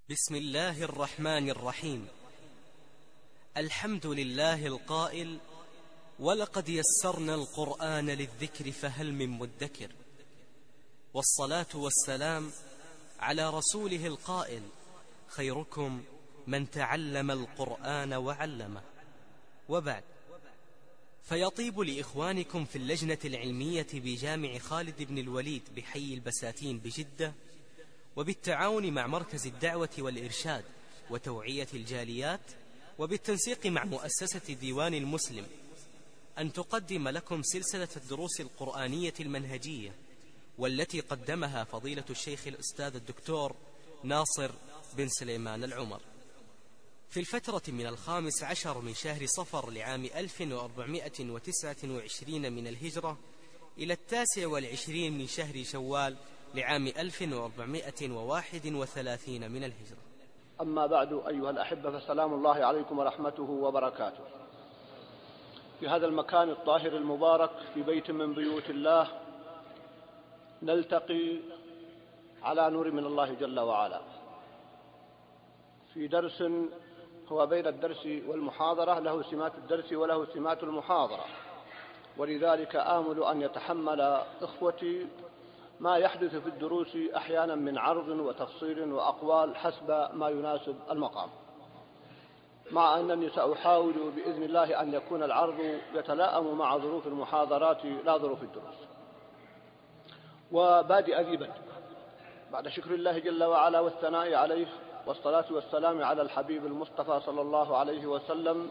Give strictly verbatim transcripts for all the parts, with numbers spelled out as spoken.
بسم الله الرحمن الرحيم. الحمد لله القائل: ولقد يسرنا القرآن للذكر فهل من مدكر. والصلاة والسلام على رسوله القائل: خيركم من تعلم القرآن وعلمه. وبعد، فيطيب لإخوانكم في اللجنة العلمية بجامع خالد بن الوليد بحي البساتين بجدة، وبالتعاون مع مركز الدعوة والإرشاد وتوعية الجاليات، وبالتنسيق مع مؤسسة ديوان المسلم، أن تقدم لكم سلسلة الدروس القرآنية المنهجية، والتي قدمها فضيلة الشيخ الأستاذ الدكتور ناصر بن سليمان العمر في الفترة من الخامس عشر من شهر صفر لعام ألف وأربعمائة وتسعة وعشرين من الهجرة إلى التاسع والعشرين من شهر شوال لعام ألف وأربعمائة وواحد وثلاثين من الهجرة. أما بعد، أيها الأحبة، فسلام الله عليكم ورحمته وبركاته. في هذا المكان الطاهر المبارك في بيت من بيوت الله نلتقي على نور من الله جل وعلا في درس هو بين الدرس والمحاضرة، له سمات الدرس وله سمات المحاضرة، ولذلك آمل أن يتحمل إخوتي ما يحدث في الدروس أحيانا من عرض وتفصيل وأقوال حسب ما يناسب المقام، مع أنني سأحاول بإذن الله أن يكون العرض يتلائم مع ظروف المحاضرات لا ظروف الدروس. وبادئ ذي بدء، بعد شكر الله جل وعلا والثناء عليه والصلاة والسلام على الحبيب المصطفى صلى الله عليه وسلم،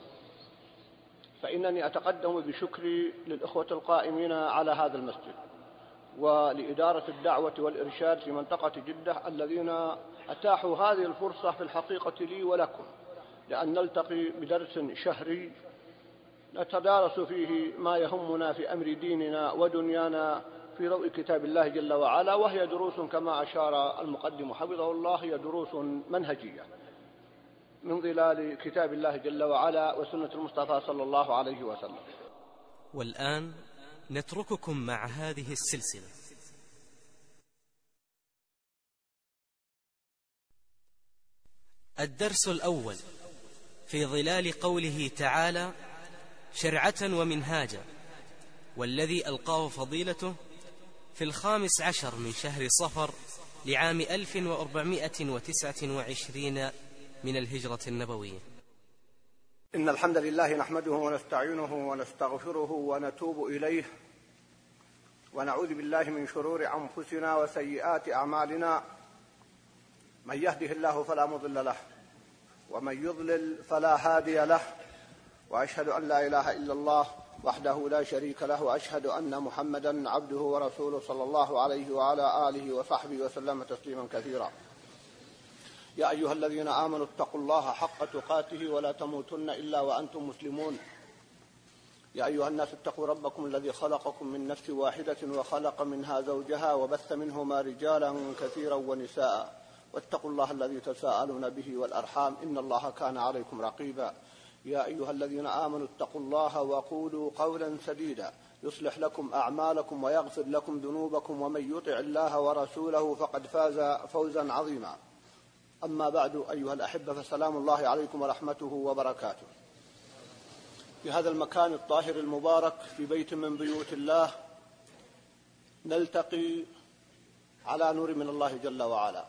فإنني أتقدم بشكري للإخوة القائمين على هذا المسجد ولإدارة الدعوة والإرشاد في منطقة جدة الذين أتاحوا هذه الفرصة في الحقيقة لي ولكم، لأن نلتقي بدرس شهري نتدارس فيه ما يهمنا في أمر ديننا ودنيانا في ضوء كتاب الله جل وعلا، وهي دروس كما أشار المقدم حفظه الله هي دروس منهجية من ظلال كتاب الله جل وعلا وسنة المصطفى صلى الله عليه وسلم. والآن نترككم مع هذه السلسلة. الدرس الأول في ظلال قوله تعالى: شرعة ومنهاجا، والذي ألقاه فضيلته في الخامس عشر من شهر صفر لعام ألف وأربعمائة وتسعة وعشرين من الهجرة النبوية. إن الحمد لله نحمده ونستعينه ونستغفره ونتوب إليه، ونعوذ بالله من شرور أنفسنا وسيئات أعمالنا، من يهده الله فلا مضل له ومن يضلل فلا هادي له، وأشهد أن لا إله إلا الله وحده لا شريك له، وأشهد أن محمدا عبده ورسوله صلى الله عليه وعلى آله وصحبه وسلم تسليما كثيرا. يا أيها الذين آمنوا اتقوا الله حق تقاته ولا تموتن إلا وأنتم مسلمون. يا أيها الناس اتقوا ربكم الذي خلقكم من نفس واحدة وخلق منها زوجها وبث منهما رجالا كثيرا ونساء، واتقوا الله الذي تساءلون به والأرحام إن الله كان عليكم رقيبا. يا أيها الذين آمنوا اتقوا الله وقولوا قولا سديدا يصلح لكم أعمالكم ويغفر لكم ذنوبكم، ومن يطع الله ورسوله فقد فاز فوزا عظيما. أما بعد، أيها الأحبة، فسلام الله عليكم ورحمته وبركاته. في هذا المكان الطاهر المبارك في بيت من بيوت الله نلتقي على نور من الله جل وعلا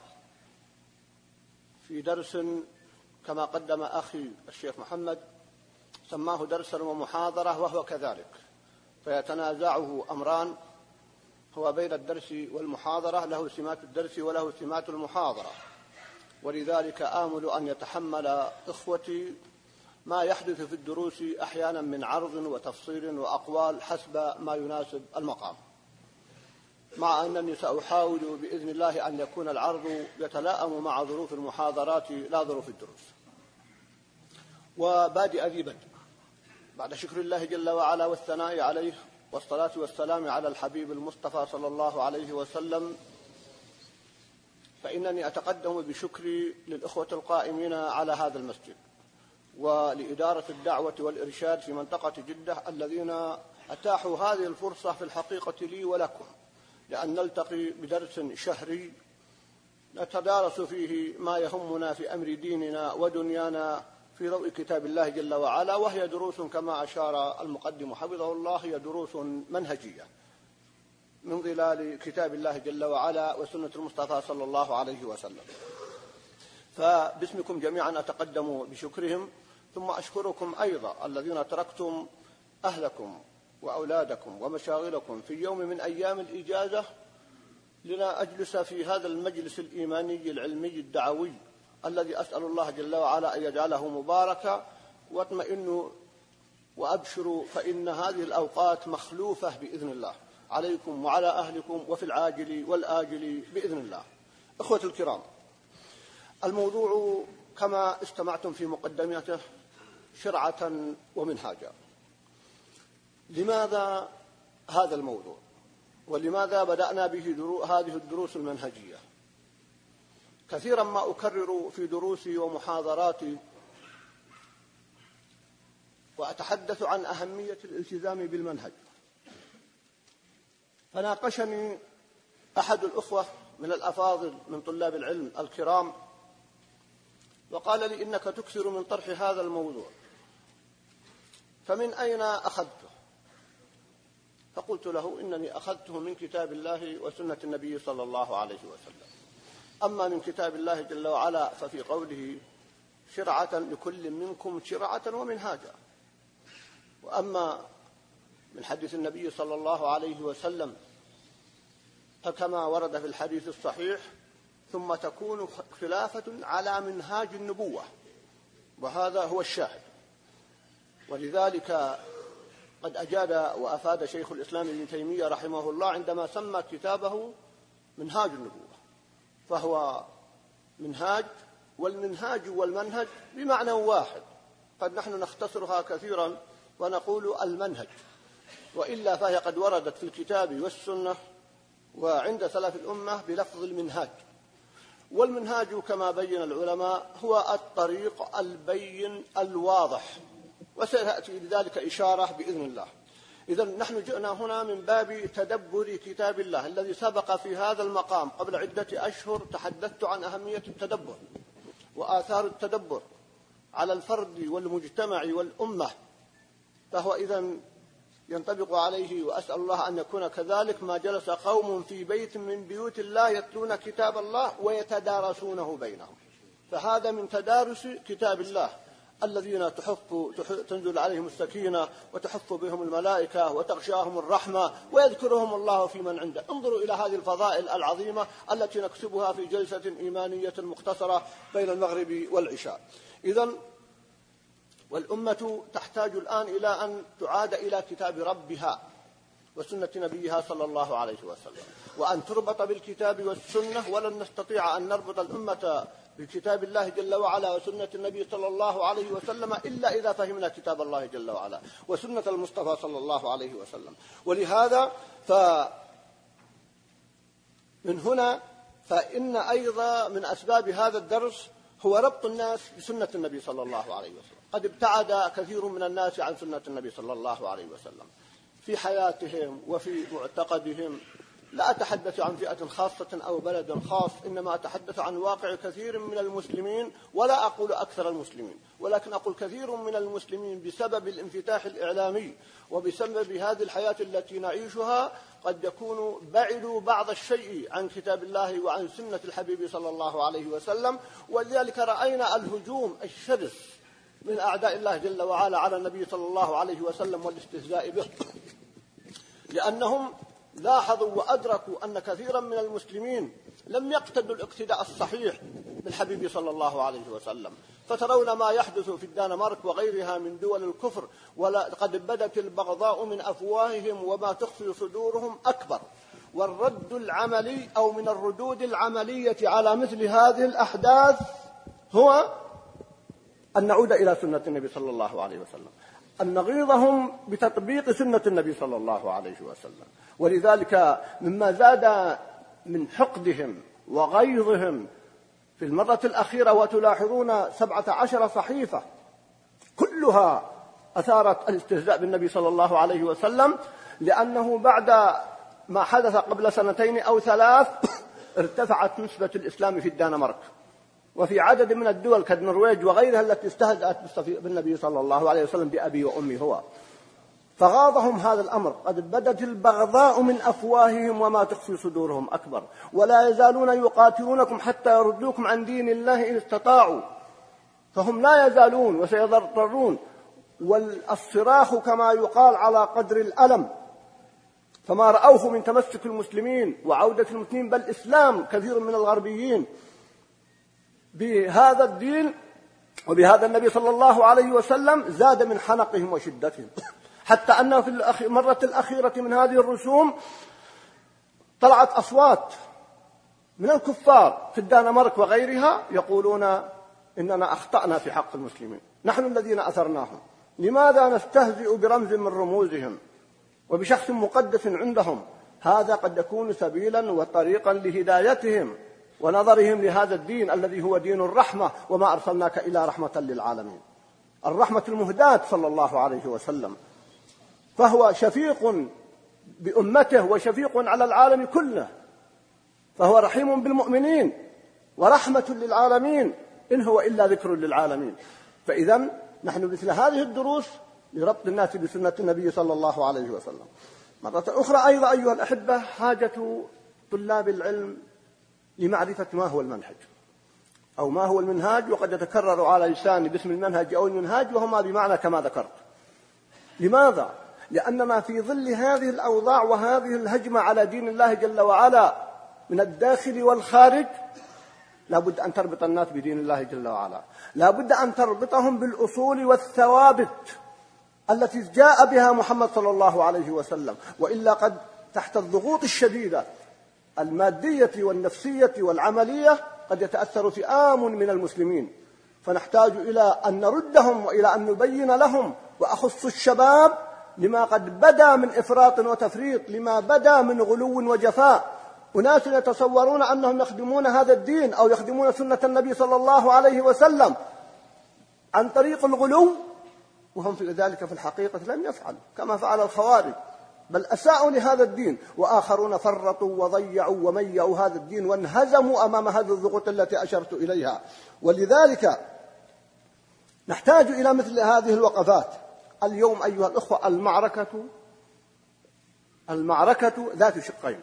في درس كما قدم أخي الشيخ محمد سماه درسا ومحاضرة، وهو كذلك، فيتنازعه أمران هو بين الدرس والمحاضرة، له سمات الدرس وله سمات المحاضرة، ولذلك آمل أن يتحمل إخوتي ما يحدث في الدروس أحيانا من عرض وتفصيل وأقوال حسب ما يناسب المقام، مع أنني سأحاول بإذن الله أن يكون العرض يتلائم مع ظروف المحاضرات لا ظروف الدروس. وبادئ ذي بدء، بعد شكر الله جل وعلا والثناء عليه والصلاة والسلام على الحبيب المصطفى صلى الله عليه وسلم، فإنني أتقدم بشكري للإخوة القائمين على هذا المسجد ولإدارة الدعوة والإرشاد في منطقة جدة الذين أتاحوا هذه الفرصة في الحقيقة لي ولكم، لأن نلتقي بدرس شهري نتدارس فيه ما يهمنا في أمر ديننا ودنيانا في ضوء كتاب الله جل وعلا، وهي دروس كما أشار المقدم حفظه الله هي دروس منهجية من ظلال كتاب الله جل وعلا وسنة المصطفى صلى الله عليه وسلم. فباسمكم جميعا أتقدم بشكرهم، ثم أشكركم أيضا الذين تركتم أهلكم وأولادكم ومشاغلكم في يوم من أيام الإجازة لنا أجلس في هذا المجلس الإيماني العلمي الدعوي الذي أسأل الله جل وعلا أن يجعله مباركا، واطمئنوا وأبشروا فإن هذه الأوقات مخلوفة بإذن الله عليكم وعلى أهلكم وفي العاجل والآجل بإذن الله. إخوة الكرام، الموضوع كما استمعتم في مقدمته شرعة ومنهاجا. لماذا هذا الموضوع؟ ولماذا بدأنا به هذه الدروس المنهجية؟ كثيرا ما أكرر في دروسي ومحاضراتي وأتحدث عن أهمية الالتزام بالمنهج. فناقشني أحد الأخوة من الأفاضل من طلاب العلم الكرام وقال لي: إنك تكثر من طرح هذا الموضوع، فمن أين أخذته؟ فقلت له: إنني أخذته من كتاب الله وسنة النبي صلى الله عليه وسلم. أما من كتاب الله جل وعلا ففي قوله: شرعة لكل منكم شرعة ومنهاجا. وأما من حديث النبي صلى الله عليه وسلم فكما ورد في الحديث الصحيح: ثم تكون خلافة على منهاج النبوة، وهذا هو الشاهد. ولذلك قد أجاد وأفاد شيخ الإسلام ابن تيمية رحمه الله عندما سمى كتابه منهاج النبوة، فهو منهاج، والمنهاج والمنهج بمعنى واحد. قد نحن نختصرها كثيرا ونقول المنهج، وإلا فهي قد وردت في الكتاب والسنة وعند سلف الأمة بلفظ المنهاج. والمنهاج كما بين العلماء هو الطريق البين الواضح، وسيأتي لذلك إشارة بإذن الله. إذن نحن جئنا هنا من باب تدبر كتاب الله الذي سبق في هذا المقام قبل عدة أشهر. تحدثت عن أهمية التدبر وآثار التدبر على الفرد والمجتمع والأمة، فهو إذن ينطبق عليه، وأسأل الله أن يكون كذلك، ما جلس قوم في بيت من بيوت الله يتلون كتاب الله ويتدارسونه بينهم. فهذا من تدارس كتاب الله الذين تحف تنزل عليهم السكينة وتحف بهم الملائكة وتغشاهم الرحمة ويذكرهم الله في من عنده. انظروا إلى هذه الفضائل العظيمة التي نكسبها في جلسة إيمانية مختصرة بين المغرب والعشاء. إذن والأمة تحتاج الآن إلى أن تعاد إلى كتاب ربها وسنة نبيها صلى الله عليه وسلم، وأن تربط بالكتاب والسنة. ولن نستطيع أن نربط الأمة بكتاب الله جل وعلا وسنة النبي صلى الله عليه وسلم إلا إذا فهمنا كتاب الله جل وعلا وسنة المصطفى صلى الله عليه وسلم. ولهذا فمن هنا فإن أيضا من أسباب هذا الدرس هو ربط الناس بسنة النبي صلى الله عليه وسلم. قد ابتعد كثير من الناس عن سنة النبي صلى الله عليه وسلم في حياتهم وفي معتقدهم. لا أتحدث عن فئة خاصة أو بلد خاص، إنما أتحدث عن واقع كثير من المسلمين، ولا أقول أكثر المسلمين، ولكن أقول كثير من المسلمين بسبب الانفتاح الإعلامي وبسبب هذه الحياة التي نعيشها قد يكونوا بعدوا بعض الشيء عن كتاب الله وعن سنة الحبيب صلى الله عليه وسلم. ولذلك رأينا الهجوم الشرس من أعداء الله جل وعلا على النبي صلى الله عليه وسلم والاستهزاء به، لأنهم لاحظوا وأدركوا أن كثيرا من المسلمين لم يقتدوا الاقتداء الصحيح بالحبيب صلى الله عليه وسلم. فترون ما يحدث في الدنمارك وغيرها من دول الكفر، ولقد بدت البغضاء من أفواههم وما تخفي صدورهم أكبر. والرد العملي أو من الردود العملية على مثل هذه الأحداث هو أن نعود إلى سنة النبي صلى الله عليه وسلم، أن نغيظهم بتطبيق سنة النبي صلى الله عليه وسلم. ولذلك مما زاد من حقدهم وغيظهم في المرة الأخيرة، وتلاحظون سبعة عشر صحيفة كلها أثارت الاستهزاء بالنبي صلى الله عليه وسلم، لأنه بعد ما حدث قبل سنتين أو ثلاث ارتفعت نسبة الإسلام في الدنمارك وفي عدد من الدول كالنرويج وغيرها التي استهزأت بالنبي صلى الله عليه وسلم بأبي وأمي هو، فغاضهم هذا الأمر. قد بدت البغضاء من أفواههم وما تخفي صدورهم أكبر، ولا يزالون يقاتلونكم حتى يردوكم عن دين الله إن استطاعوا، فهم لا يزالون وسيضطرون. والصراخ كما يقال على قدر الألم، فما رأوه من تمسك المسلمين وعودة المسلمين بل إسلام كثير من الغربيين بهذا الدين وبهذا النبي صلى الله عليه وسلم زاد من حنقهم وشدتهم، حتى أنه في المرة الأخيرة من هذه الرسوم طلعت أصوات من الكفار في الدنمارك وغيرها يقولون إننا أخطأنا في حق المسلمين، نحن الذين أثرناهم، لماذا نستهزئ برمز من رموزهم وبشخص مقدس عندهم؟ هذا قد يكون سبيلا وطريقا لهدايتهم ونظرهم لهذا الدين الذي هو دين الرحمة، وما أرسلناك إلا رحمة للعالمين، الرحمة المهداة صلى الله عليه وسلم. فهو شفيق بأمته وشفيق على العالم كله، فهو رحيم بالمؤمنين ورحمة للعالمين، إن هو إلا ذكر للعالمين. فإذا نحن مثل هذه الدروس لربط الناس بسنة النبي صلى الله عليه وسلم. مرة أخرى أيضا أيها الأحبة، حاجة طلاب العلم لمعرفة ما هو المنهج أو ما هو المنهاج، وقد يتكرر على لساني باسم المنهج أو المنهاج، وهما بمعنى كما ذكرت. لماذا؟ لأننا في ظل هذه الأوضاع وهذه الهجمة على دين الله جل وعلا من الداخل والخارج، لا بد أن تربط الناس بدين الله جل وعلا، لا بد أن تربطهم بالأصول والثوابت التي جاء بها محمد صلى الله عليه وسلم، وإلا قد تحت الضغوط الشديدة المادية والنفسية والعملية قد يتأثر فئام من المسلمين، فنحتاج إلى أن نردهم وإلى أن نبين لهم، وأخص الشباب لما قد بدا من إفراط وتفريط، لما بدا من غلو وجفاء. أناس يتصورون أنهم يخدمون هذا الدين أو يخدمون سنة النبي صلى الله عليه وسلم عن طريق الغلو، وهم في ذلك في الحقيقة لم يفعلوا كما فعل الخوارج، بل أساءوا لهذا الدين، وآخرون فرطوا وضيعوا وميعوا هذا الدين وانهزموا أمام هذه الضغوط التي أشرت إليها. ولذلك نحتاج إلى مثل هذه الوقفات. اليوم أيها الأخوة المعركة المعركة ذات شقين،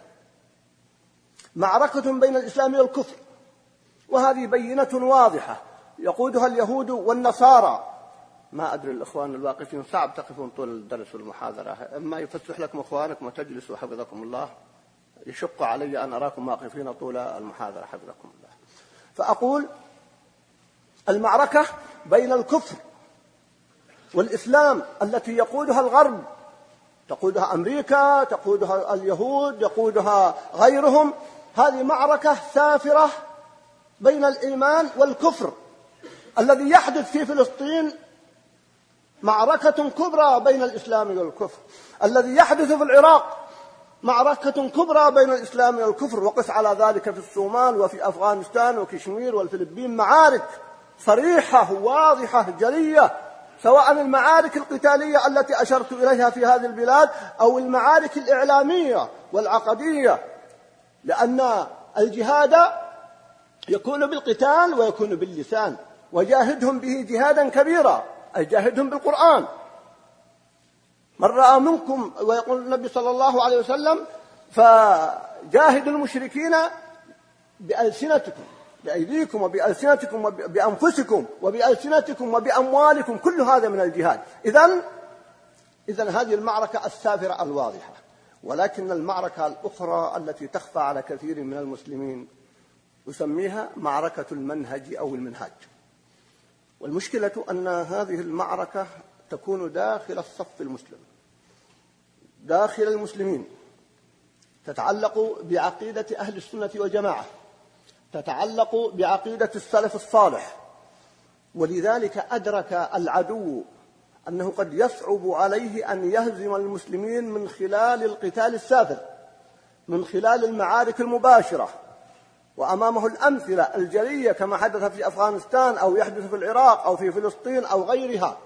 معركة بين الإسلام والكفر، وهذه بينة واضحة يقودها اليهود والنصارى. ما أدري الإخوان الواقفين صعب تقفون طول الدرس والمحاضرة، إما يفتح لكم إخوانكم وتجلسوا حفظكم الله، يشق علي أن أراكم واقفين طول المحاضرة حفظكم الله. فأقول المعركة بين الكفر والإسلام التي يقودها الغرب، تقودها أمريكا، تقودها اليهود، يقودها غيرهم، هذه معركة سافرة بين الإيمان والكفر. الذي يحدث في فلسطين معركة كبرى بين الإسلام والكفر، الذي يحدث في العراق معركة كبرى بين الإسلام والكفر، وقس على ذلك في الصومال وفي أفغانستان وكشمير والفلبين، معارك صريحة واضحة جلية، سواء المعارك القتالية التي أشرت إليها في هذه البلاد أو المعارك الإعلامية والعقدية، لأن الجهاد يكون بالقتال ويكون باللسان، وجاهدهم به جهادا كبيرا، أي جاهدهم بالقرآن. من رأى منكم، ويقول النبي صلى الله عليه وسلم فجاهدوا المشركين بألسنتكم، بأيديكم وبألسنتكم وبأنفسكم وبألسنتكم وبأموالكم، كل هذا من الجهاد. إذن إذن هذه المعركة السافرة الواضحة. ولكن المعركة الأخرى التي تخفى على كثير من المسلمين أسميها معركة المنهج أو المنهاج. والمشكلة أن هذه المعركة تكون داخل الصف المسلم، داخل المسلمين، تتعلق بعقيدة أهل السنة والجماعة، تتعلق بعقيدة السلف الصالح. ولذلك أدرك العدو أنه قد يصعب عليه أن يهزم المسلمين من خلال القتال السافر، من خلال المعارك المباشرة، وأمامه الأمثلة الجلية كما حدث في أفغانستان أو يحدث في العراق أو في فلسطين أو غيرها.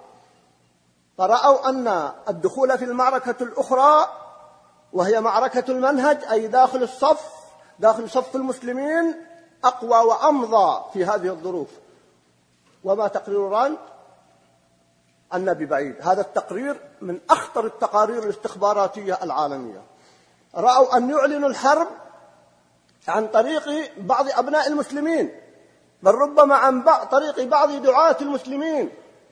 فرأوا أن الدخول في المعركة الأخرى وهي معركة المنهج، أي داخل الصف، داخل صف المسلمين أقوى وأمضى في هذه الظروف. وما تقرير راند النبي بعيد، هذا التقرير من أخطر التقارير الاستخباراتية العالمية. رأوا أن يعلنوا الحرب عن طريق بعض أبناء المسلمين، بل ربما عن طريق بعض دعاة المسلمين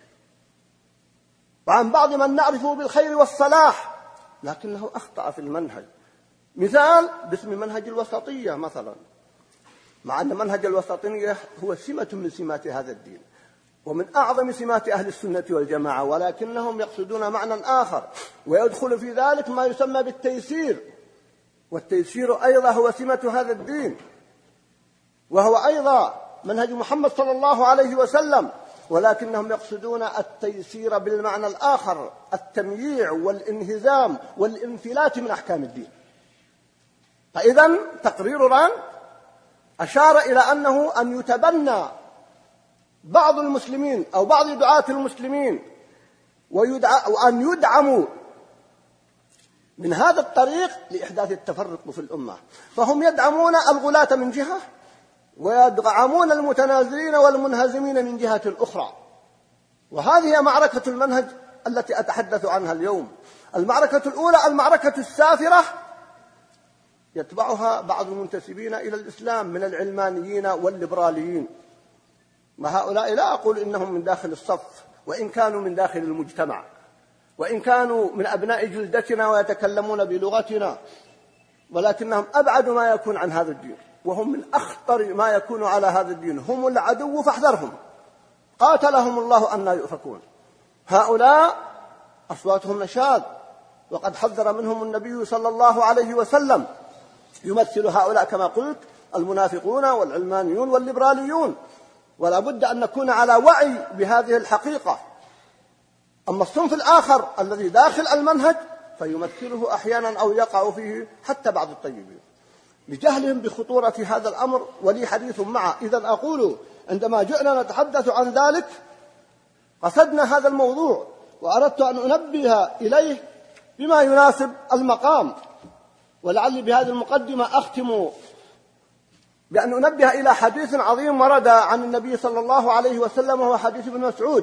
وعن بعض من نعرفه بالخير والصلاح، لكنه أخطأ في المنهج. مثال باسم منهج الوسطية مثلا، مع أن منهج الوسطية هو سمة من سمات هذا الدين ومن أعظم سمات أهل السنة والجماعة، ولكنهم يقصدون معنى آخر، ويدخل في ذلك ما يسمى بالتيسير، والتيسير أيضا هو سمة هذا الدين، وهو أيضا منهج محمد صلى الله عليه وسلم، ولكنهم يقصدون التيسير بالمعنى الآخر، التمييع والانهزام والانفلات من أحكام الدين. فإذا تقرير راند أشار إلى أنه أن يتبنى بعض المسلمين أو بعض دعاة المسلمين وأن يدعموا من هذا الطريق لإحداث التفرق في الأمة، فهم يدعمون الغلاة من جهة ويدعمون المتنازلين والمنهزمين من جهة أخرى. وهذه معركة المنهج التي أتحدث عنها اليوم. المعركة الأولى المعركة السافرة يتبعها بعض المنتسبين إلى الإسلام من العلمانيين والليبراليين، وهؤلاء لا أقول إنهم من داخل الصف، وإن كانوا من داخل المجتمع، وإن كانوا من أبناء جلدتنا ويتكلمون بلغتنا، ولكنهم أبعد ما يكون عن هذا الدين، وهم من أخطر ما يكون على هذا الدين، هم العدو فاحذرهم، قاتلهم الله أن لا يؤفكون. هؤلاء أصواتهم نشاذ، وقد حذر منهم النبي صلى الله عليه وسلم. يمثل هؤلاء كما قلت المنافقون والعلمانيون والليبراليون، ولا بد أن نكون على وعي بهذه الحقيقة. أما الصنف الآخر الذي داخل المنهج فيمثله أحيانا أو يقع فيه حتى بعض الطيبين بجهلهم بخطورة هذا الأمر، ولي حديث معه. إذن أقول عندما جئنا نتحدث عن ذلك قصدنا هذا الموضوع، وأردت أن أنبه إليه بما يناسب المقام، ولعلي بهذه المقدمة أختم بأن أنبه إلى حديث عظيم ورد عن النبي صلى الله عليه وسلم، وهو حديث ابن مسعود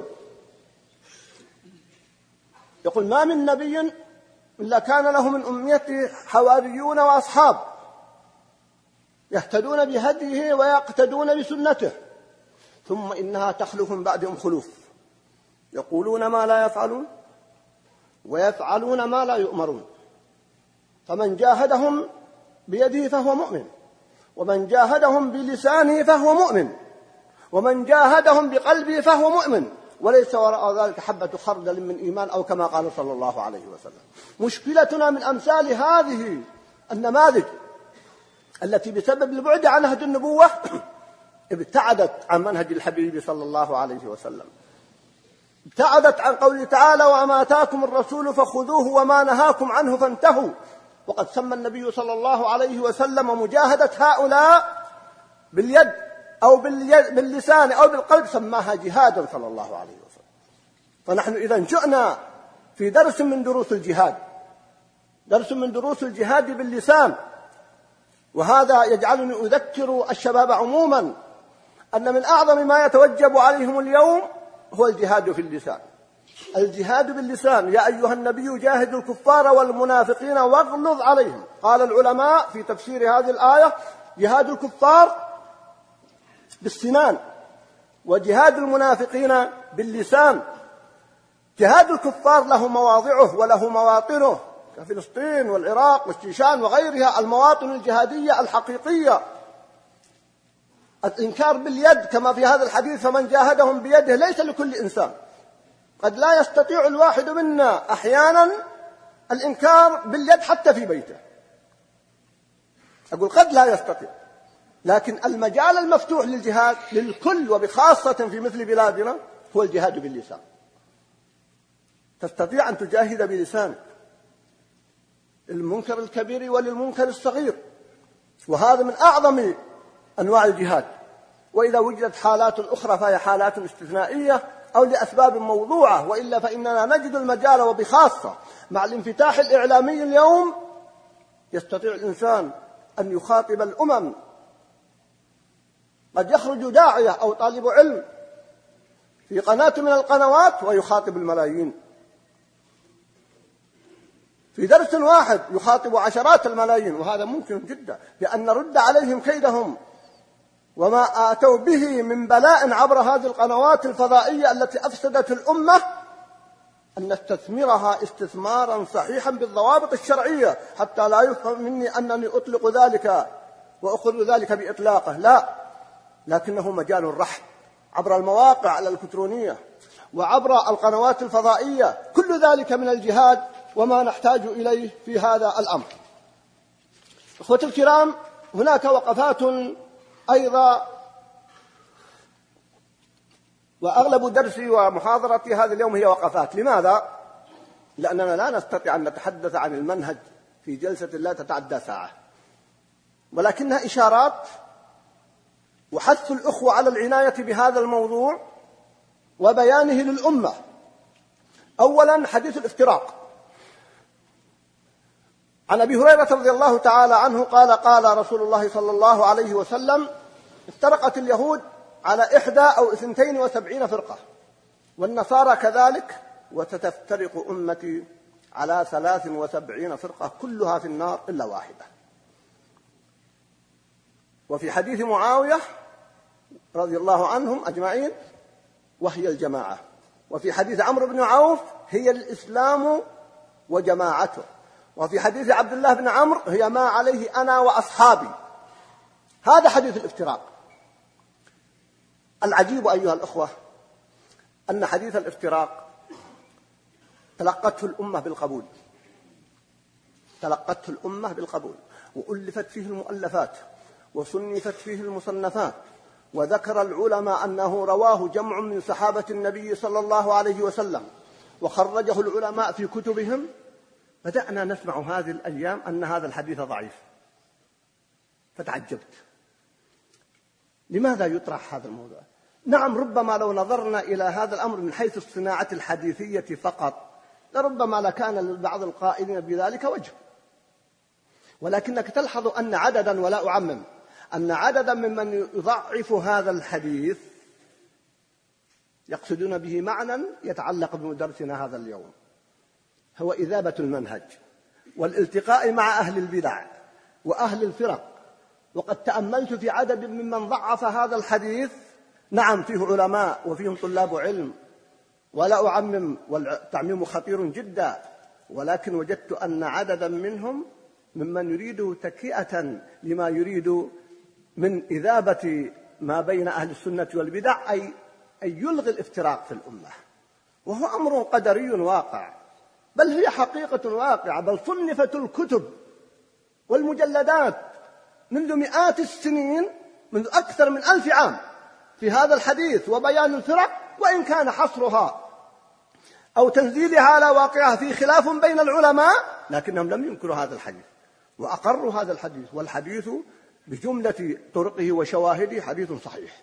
يقول: ما من نبي إلا كان له من أمته حواريون وأصحاب يهتدون بهديه ويقتدون بسنته، ثم إنها تخلف من بعدهم خلوف يقولون ما لا يفعلون ويفعلون ما لا يؤمرون، فمن جاهدهم بيده فهو مؤمن، ومن جاهدهم بلسانه فهو مؤمن، ومن جاهدهم بقلبه فهو مؤمن، وليس وراء ذلك حبة خردل من إيمان، أو كما قال صلى الله عليه وسلم. مشكلتنا من أمثال هذه النماذج التي بسبب البعد عن نهج النبوة ابتعدت عن منهج الحبيب صلى الله عليه وسلم، ابتعدت عن قوله تعالى: وما آتاكم الرسول فخذوه وما نهاكم عنه فانتهوا. وقد سمى النبي صلى الله عليه وسلم مجاهدة هؤلاء باليد أو باللسان أو بالقلب سماها جهادا صلى الله عليه وسلم. فنحن إذا جئنا في درس من دروس الجهاد، درس من دروس الجهاد باللسان، وهذا يجعلني أذكر الشباب عموما أن من أعظم ما يتوجب عليهم اليوم هو الجهاد في اللسان. الجهاد باللسان: يا أيها النبي جاهد الكفار والمنافقين واغلظ عليهم. قال العلماء في تفسير هذه الآية: جهاد الكفار بالسنان، وجهاد المنافقين باللسان. جهاد الكفار له مواضعه وله مواطنه، كفلسطين والعراق والشيشان وغيرها، المواطن الجهادية الحقيقية. الإنكار باليد كما في هذا الحديث: فمن جاهدهم بيده. ليس لكل إنسان، قد لا يستطيع الواحد منا أحيانا الإنكار باليد حتى في بيته، أقول قد لا يستطيع، لكن المجال المفتوح للجهاد للكل، وبخاصة في مثل بلادنا، هو الجهاد باللسان. تستطيع أن تجاهد بلسانك للمنكر الكبير وللمنكر الصغير، وهذا من أعظم أنواع الجهاد. وإذا وجدت حالات أخرى فهي حالات استثنائية أو لأسباب موضوعة، وإلا فإننا نجد المجال، وبخاصة مع الانفتاح الإعلامي اليوم يستطيع الإنسان أن يخاطب الأمم. قد يخرج داعية أو طالب علم في قناة من القنوات ويخاطب الملايين، في درس واحد يخاطب عشرات الملايين، وهذا ممكن جدا بأن نرد عليهم كيدهم وما آتوا به من بلاء عبر هذه القنوات الفضائية التي أفسدت الأمة، أن نستثمرها استثمارا صحيحا بالضوابط الشرعية، حتى لا يفهم مني أنني أطلق ذلك وأخذ ذلك بإطلاقه، لا، لكنه مجال الرحب عبر المواقع الإلكترونية وعبر القنوات الفضائية، كل ذلك من الجهاد وما نحتاج إليه في هذا الأمر. أخوتي الكرام، هناك وقفات أيضا، وأغلب درسي ومحاضرتي هذا اليوم هي وقفات. لماذا؟ لأننا لا نستطيع أن نتحدث عن المنهج في جلسة لا تتعدى ساعة، ولكنها إشارات وحث الأخوة على العناية بهذا الموضوع وبيانه للأمة. أولا، حديث الافتراق. عن أبي هريرة رضي الله تعالى عنه قال: قال رسول الله صلى الله عليه وسلم: افترقت اليهود على إحدى أو اثنتين وسبعين فرقة، والنصارى كذلك، وستفترق أمتي على ثلاث وسبعين فرقة كلها في النار إلا واحدة. وفي حديث معاوية رضي الله عنهم أجمعين: وهي الجماعة. وفي حديث عمرو بن عوف: هي الإسلام وجماعته. وفي حديث عبد الله بن عمرو: هي ما عليه أنا وأصحابي. هذا حديث الافتراق. العجيب أيها الأخوة أن حديث الافتراق تلقته الأمة بالقبول، تلقته الأمة بالقبول، وألفت فيه المؤلفات، وصنفت فيه المصنفات، وذكر العلماء أنه رواه جمع من صحابة النبي صلى الله عليه وسلم، وخرجه العلماء في كتبهم. بدأنا نسمع هذه الأيام أن هذا الحديث ضعيف، فتعجبت لماذا يطرح هذا الموضوع. نعم، ربما لو نظرنا إلى هذا الأمر من حيث الصناعة الحديثية فقط لربما لكان لبعض القائلين بذلك وجه، ولكنك تلحظ أن عددا، ولا أعمم، أن عددا ممن يضعف هذا الحديث يقصدون به معنى يتعلق بمدرسنا هذا اليوم، هو إذابة المنهج والالتقاء مع أهل البدع وأهل الفرق. وقد تأملت في عدد ممن ضعف هذا الحديث، نعم فيه علماء وفيهم طلاب علم، ولا أعمم، والتعميم خطير جدا، ولكن وجدت أن عددا منهم ممن يريد تكئة لما يريد من إذابة ما بين أهل السنة والبدع، أي أن يلغي الافتراق في الأمة، وهو أمر قدري واقع، بل هي حقيقة واقعة، بل صنفت الكتب والمجلدات منذ مئات السنين، منذ أكثر من ألف عام في هذا الحديث وبيان الفرق، وإن كان حصرها أو تنزيلها على واقعها في خلاف بين العلماء، لكنهم لم ينكروا هذا الحديث وأقروا هذا الحديث، والحديث بجملة طرقه وشواهده حديث صحيح.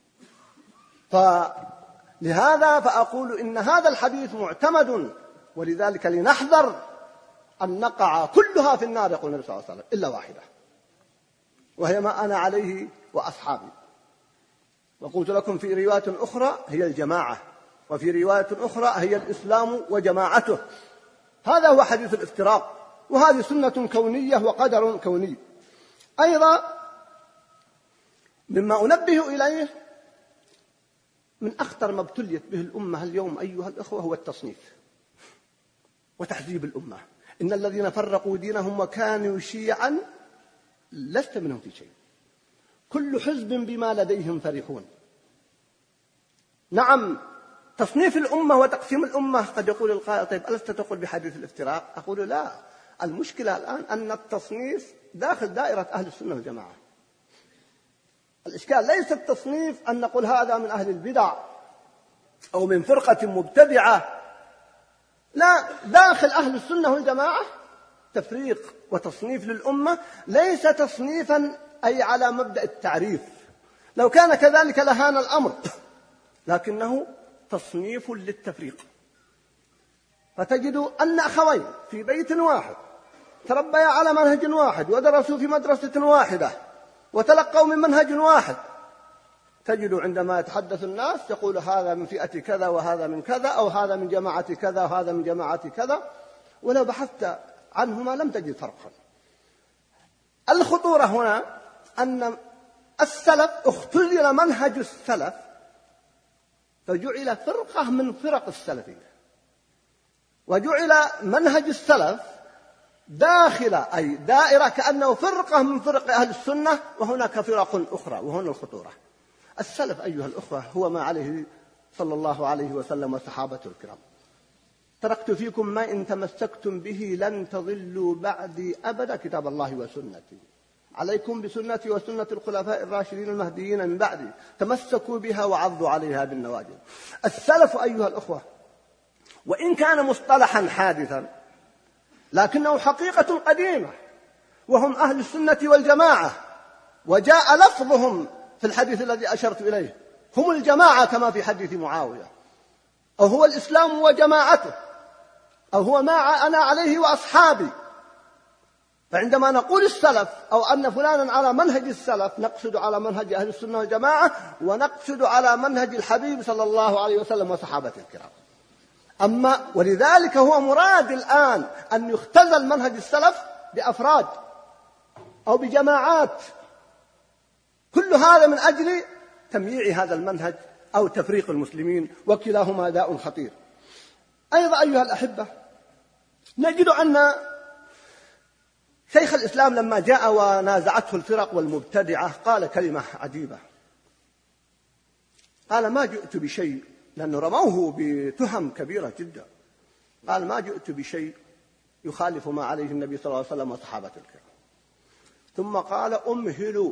فلهذا فأقول إن هذا الحديث معتمد، ولذلك لنحذر أن نقع كلها في النار، يقول النبي صلى الله عليه وسلم، إلا واحدة، وهي ما أنا عليه وأصحابي. وقلت لكم في رواية أخرى: هي الجماعة، وفي رواية أخرى: هي الإسلام وجماعته. هذا هو حديث الافتراق، وهذه سنة كونية وقدر كوني. أيضا مما أنبه إليه من أخطر ما ابتليت به الأمة اليوم أيها الأخوة هو التصنيف وتحزيب الأمة. إن الذين فرقوا دينهم وكانوا شيعا لست منهم في شيء، كل حزب بما لديهم فرحون. نعم، تصنيف الأمة وتقسيم الأمة، قد يقول القائل: طيب ألست تقول بحديث الافتراق؟ أقول لا، المشكلة الآن أن التصنيف داخل دائرة أهل السنة والجماعة. الإشكال ليس التصنيف أن نقول هذا من أهل البدع أو من فرقة مبتدعة، لا، داخل أهل السنة والجماعة تفريق وتصنيف للأمة، ليس تصنيفا أي على مبدأ التعريف، لو كان كذلك لهان الأمر، لكنه تصنيف للتفريق. فتجد أن أخوين في بيت واحد تربيا على منهج واحد ودرسوا في مدرسة واحدة وتلقوا من منهج واحد، تجد عندما يتحدث الناس يقول هذا من فئة كذا وهذا من كذا، أو هذا من جماعة كذا وهذا من جماعة كذا، ولو بحثت عنهما لم تجد فرقا. الخطورة هنا أن السلف اختزل منهج السلف فجعل فرقة من فرق السلفية، وجعل منهج السلف داخل أي دائرة كأنه فرقة من فرق أهل السنة، وهناك فرق أخرى، وهنا الخطورة. السلف أيها الأخوة هو ما عليه صلى الله عليه وسلم وصحابته الكرام. تركت فيكم ما إن تمسكتم به لن تضلوا بعدي أبدا، كتاب الله وسنتي، عليكم بسنتي وسنة الخلفاء الراشدين المهديين من بعدي، تمسكوا بها وعضوا عليها بالنواجذ. السلف أيها الأخوة وإن كان مصطلحا حادثا لكنه حقيقة قديمة، وهم أهل السنة والجماعة، وجاء لفظهم في الحديث الذي أشرت إليه، هم الجماعة كما في حديث معاوية، أو هو الإسلام وجماعته، أو هو ما أنا عليه وأصحابي. فعندما نقول السلف أو أن فلانا على منهج السلف نقصد على منهج أهل السنة والجماعة، ونقصد على منهج الحبيب صلى الله عليه وسلم وصحابته الكرام. أما ولذلك هو مراد الآن أن يختزل منهج السلف بأفراد أو بجماعات، كل هذا من أجل تمييع هذا المنهج أو تفريق المسلمين، وكلاهما داء خطير. أيضا أيها الأحبة نجد أن شيخ الإسلام لما جاء ونازعته الفرق والمبتدعة قال كلمة عجيبة، قال ما جئت بشيء، لأنه رموه بتهم كبيرة جدا، قال ما جئت بشيء يخالف ما عليه النبي صلى الله عليه وسلم وصحابته الكرام. ثم قال أمهلوا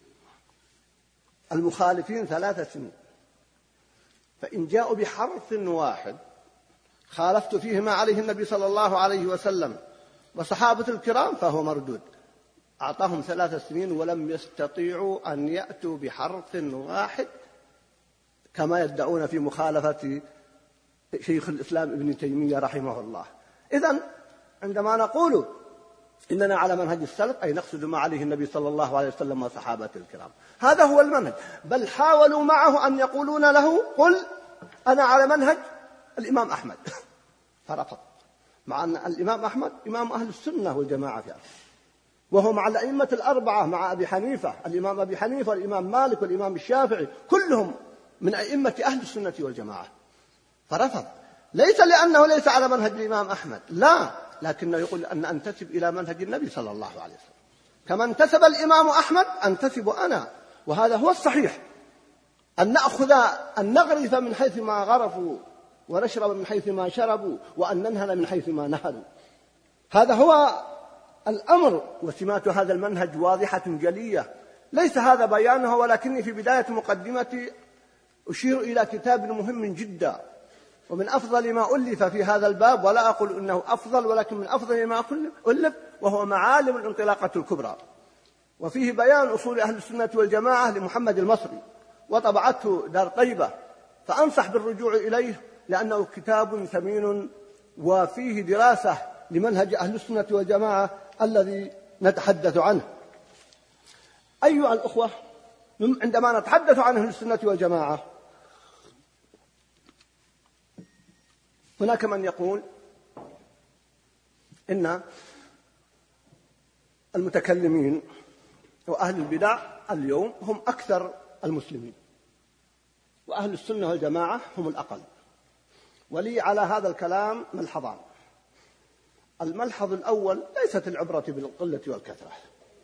المخالفين ثلاث سنين، فإن جاءوا بحرف واحد خالفت فيه ما عليه النبي صلى الله عليه وسلم وصحابة الكرام فهو مردود. أعطاهم ثلاث سنين ولم يستطيعوا أن يأتوا بحرف واحد كما يدعون في مخالفة شيخ الإسلام ابن تيمية رحمه الله. إذن عندما نقول إننا على منهج السلف أي نقصد ما عليه النبي صلى الله عليه وسلم وصحابته الكرام، هذا هو المنهج. بل حاولوا معه أن يقولون له قل أنا على منهج الإمام أحمد فرفض، مع أن الإمام أحمد إمام أهل السنة والجماعة فيها، وهو مع الأئمة الأربعة، مع أبي حنيفة، الإمام أبي حنيفة والإمام مالك والإمام الشافعي، كلهم من أئمة أهل السنة والجماعة، فرفض. ليس لأنه ليس على منهج الإمام أحمد، لا، لكنه يقول أن أنتسب إلى منهج النبي صلى الله عليه وسلم، كما انتسب الإمام أحمد أنتسب أنا، وهذا هو الصحيح، أن نأخذ أن نغرف من حيث ما غرفوا ونشرب من حيث ما شربوا وأن ننهل من حيث ما نهلوا. هذا هو الأمر، وسمات هذا المنهج واضحة جلية، ليس هذا بيانه، ولكني في بداية مقدمتي أشير إلى كتاب مهم جدا ومن أفضل ما ألف في هذا الباب، ولا أقول إنه أفضل ولكن من أفضل ما ألف، وهو معالم الانطلاقة الكبرى، وفيه بيان أصول أهل السنة والجماعة لمحمد المصري، وطبعته دار طيبة، فأنصح بالرجوع إليه لأنه كتاب ثمين وفيه دراسة لمنهج أهل السنة والجماعة الذي نتحدث عنه. أيها الأخوة، عندما نتحدث عن أهل السنة والجماعة هناك من يقول إن المتكلمين وأهل البدع اليوم هم أكثر المسلمين، وأهل السنة والجماعة هم الأقل. ولي على هذا الكلام ملحظان. الملحظ الأول، ليست العبرة بالقلة والكثرة،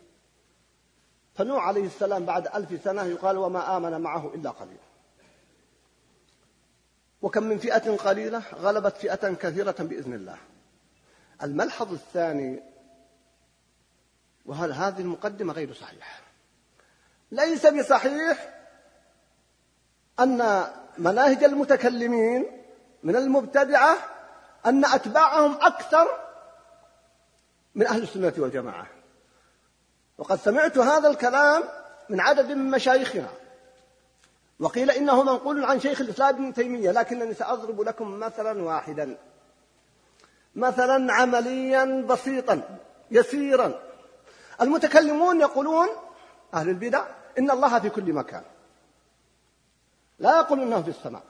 فنوح عليه السلام بعد ألف سنة يقال وما آمن معه إلا قليل، وكم من فئة قليلة غلبت فئة كثيرة بإذن الله. الملحظ الثاني، وهل هذه المقدمة غير صحيحة، ليس بصحيح أن مناهج المتكلمين من المبتدعة أن أتباعهم أكثر من أهل السنة والجماعة، وقد سمعت هذا الكلام من عدد من مشايخنا، وقيل إنه منقول عن شيخ الإسلام ابن تيمية، لكنني سأضرب لكم مثلا واحدا، مثلا عمليا بسيطا يسيرا. المتكلمون يقولون أهل البدع إن الله في كل مكان، لا يقولون أنه في السماء،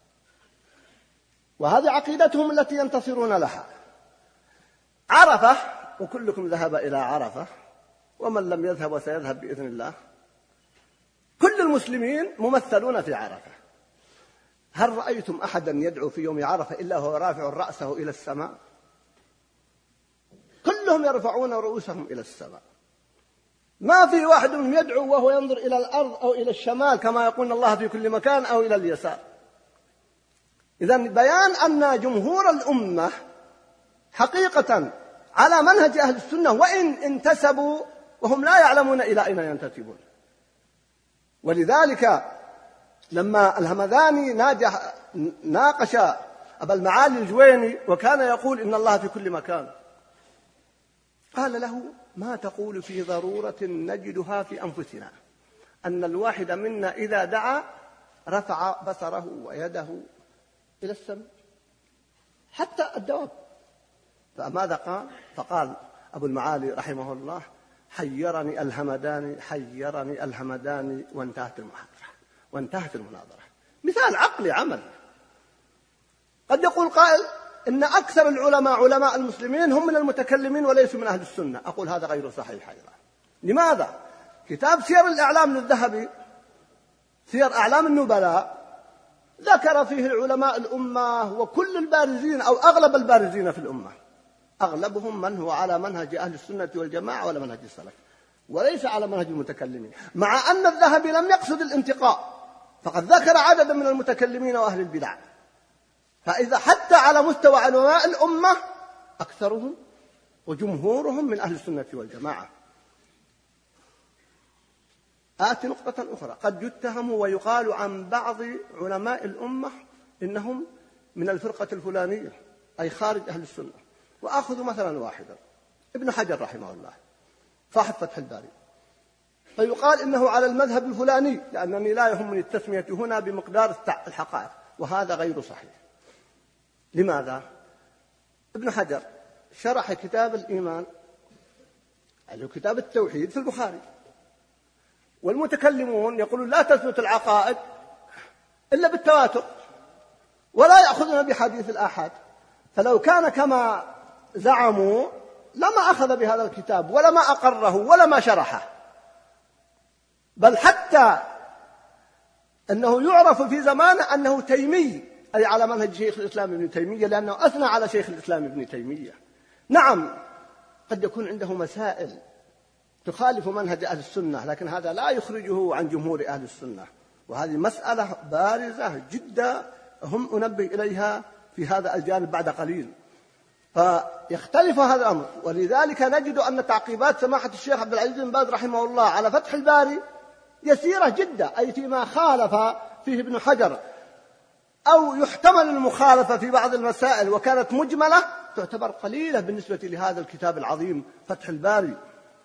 وهذه عقيدتهم التي ينتصرون لها. عرفة، وكلكم ذهب إلى عرفة، ومن لم يذهب وسيذهب بإذن الله، كل المسلمين ممثلون في عرفة. هل رأيتم أحدا يدعو في يوم عرفة إلا هو رافع رأسه إلى السماء؟ كلهم يرفعون رؤوسهم إلى السماء، ما في واحد منهم يدعو وهو ينظر إلى الأرض أو إلى الشمال كما يقول الله في كل مكان أو إلى اليسار. إذن بيان أن جمهور الأمة حقيقة على منهج أهل السنة، وإن انتسبوا وهم لا يعلمون إلى أين ينتسبون. ولذلك لما الهمذاني ناقش أبا المعالي الجويني وكان يقول إن الله في كل مكان، قال له: ما تقول في ضرورة نجدها في أنفسنا، أن الواحد منا إذا دعا رفع بصره ويده إلى السماء حتى الدواب. فماذا قال؟ فقال أبو المعالي رحمه الله: حيرني الهمداني حيرني الهمداني، وانتهت المحاضرة وانتهت المناظرة. مثال عقلي عمل. قد يقول قائل إن أكثر العلماء علماء المسلمين هم من المتكلمين وليسوا من أهل السنة. أقول هذا غير صحيح أيضا. لماذا؟ كتاب سير الأعلام للذهبي، سير أعلام النبلاء، ذكر فيه العلماء الأمة وكل البارزين أو أغلب البارزين في الأمة، أغلبهم من هو على منهج أهل السنة والجماعة ولا منهج السلف، وليس على منهج المتكلمين. مع أن الذهبي لم يقصد الانتقاء، فقد ذكر عددا من المتكلمين وأهل البدع. فإذا حتى على مستوى علماء الأمة أكثرهم وجمهورهم من أهل السنة والجماعة. آتي نقطة أخرى. قد يتهم ويقال عن بعض علماء الأمة إنهم من الفرقة الفلانية، أي خارج أهل السنة. وأخذ مثلا واحدا، ابن حجر رحمه الله صاحب فتح الباري، فيقال إنه على المذهب الفلاني، لأنني لا يهمني التسمية هنا بمقدار الحقائق، وهذا غير صحيح. لماذا؟ ابن حجر شرح كتاب الإيمان، يعني كتاب التوحيد، في البخاري، والمتكلمون يقولون لا تثبت العقائد إلا بالتواتر، ولا يأخذون بحديث الآحاد. فلو كان كما زعموا لما أخذ بهذا الكتاب ولا ما أقره ولا ما شرحه، بل حتى أنه يعرف في زمانه أنه تيمي، أي على منهج شيخ الإسلام ابن تيمية، لأنه أثنى على شيخ الإسلام ابن تيمية. نعم قد يكون عنده مسائل تخالف منهج أهل السنة، لكن هذا لا يخرجه عن جمهور أهل السنة، وهذه مسألة بارزة جدا هم أنبه إليها في هذا الجانب بعد قليل. فيختلف هذا الأمر. ولذلك نجد أن تعقيبات سماحة الشيخ عبد العزيز بن باز رحمه الله على فتح الباري يسيرة جدا، أي فيما خالف فيه ابن حجر أو يحتمل المخالفة في بعض المسائل وكانت مجملة، تعتبر قليلة بالنسبة لهذا الكتاب العظيم فتح الباري.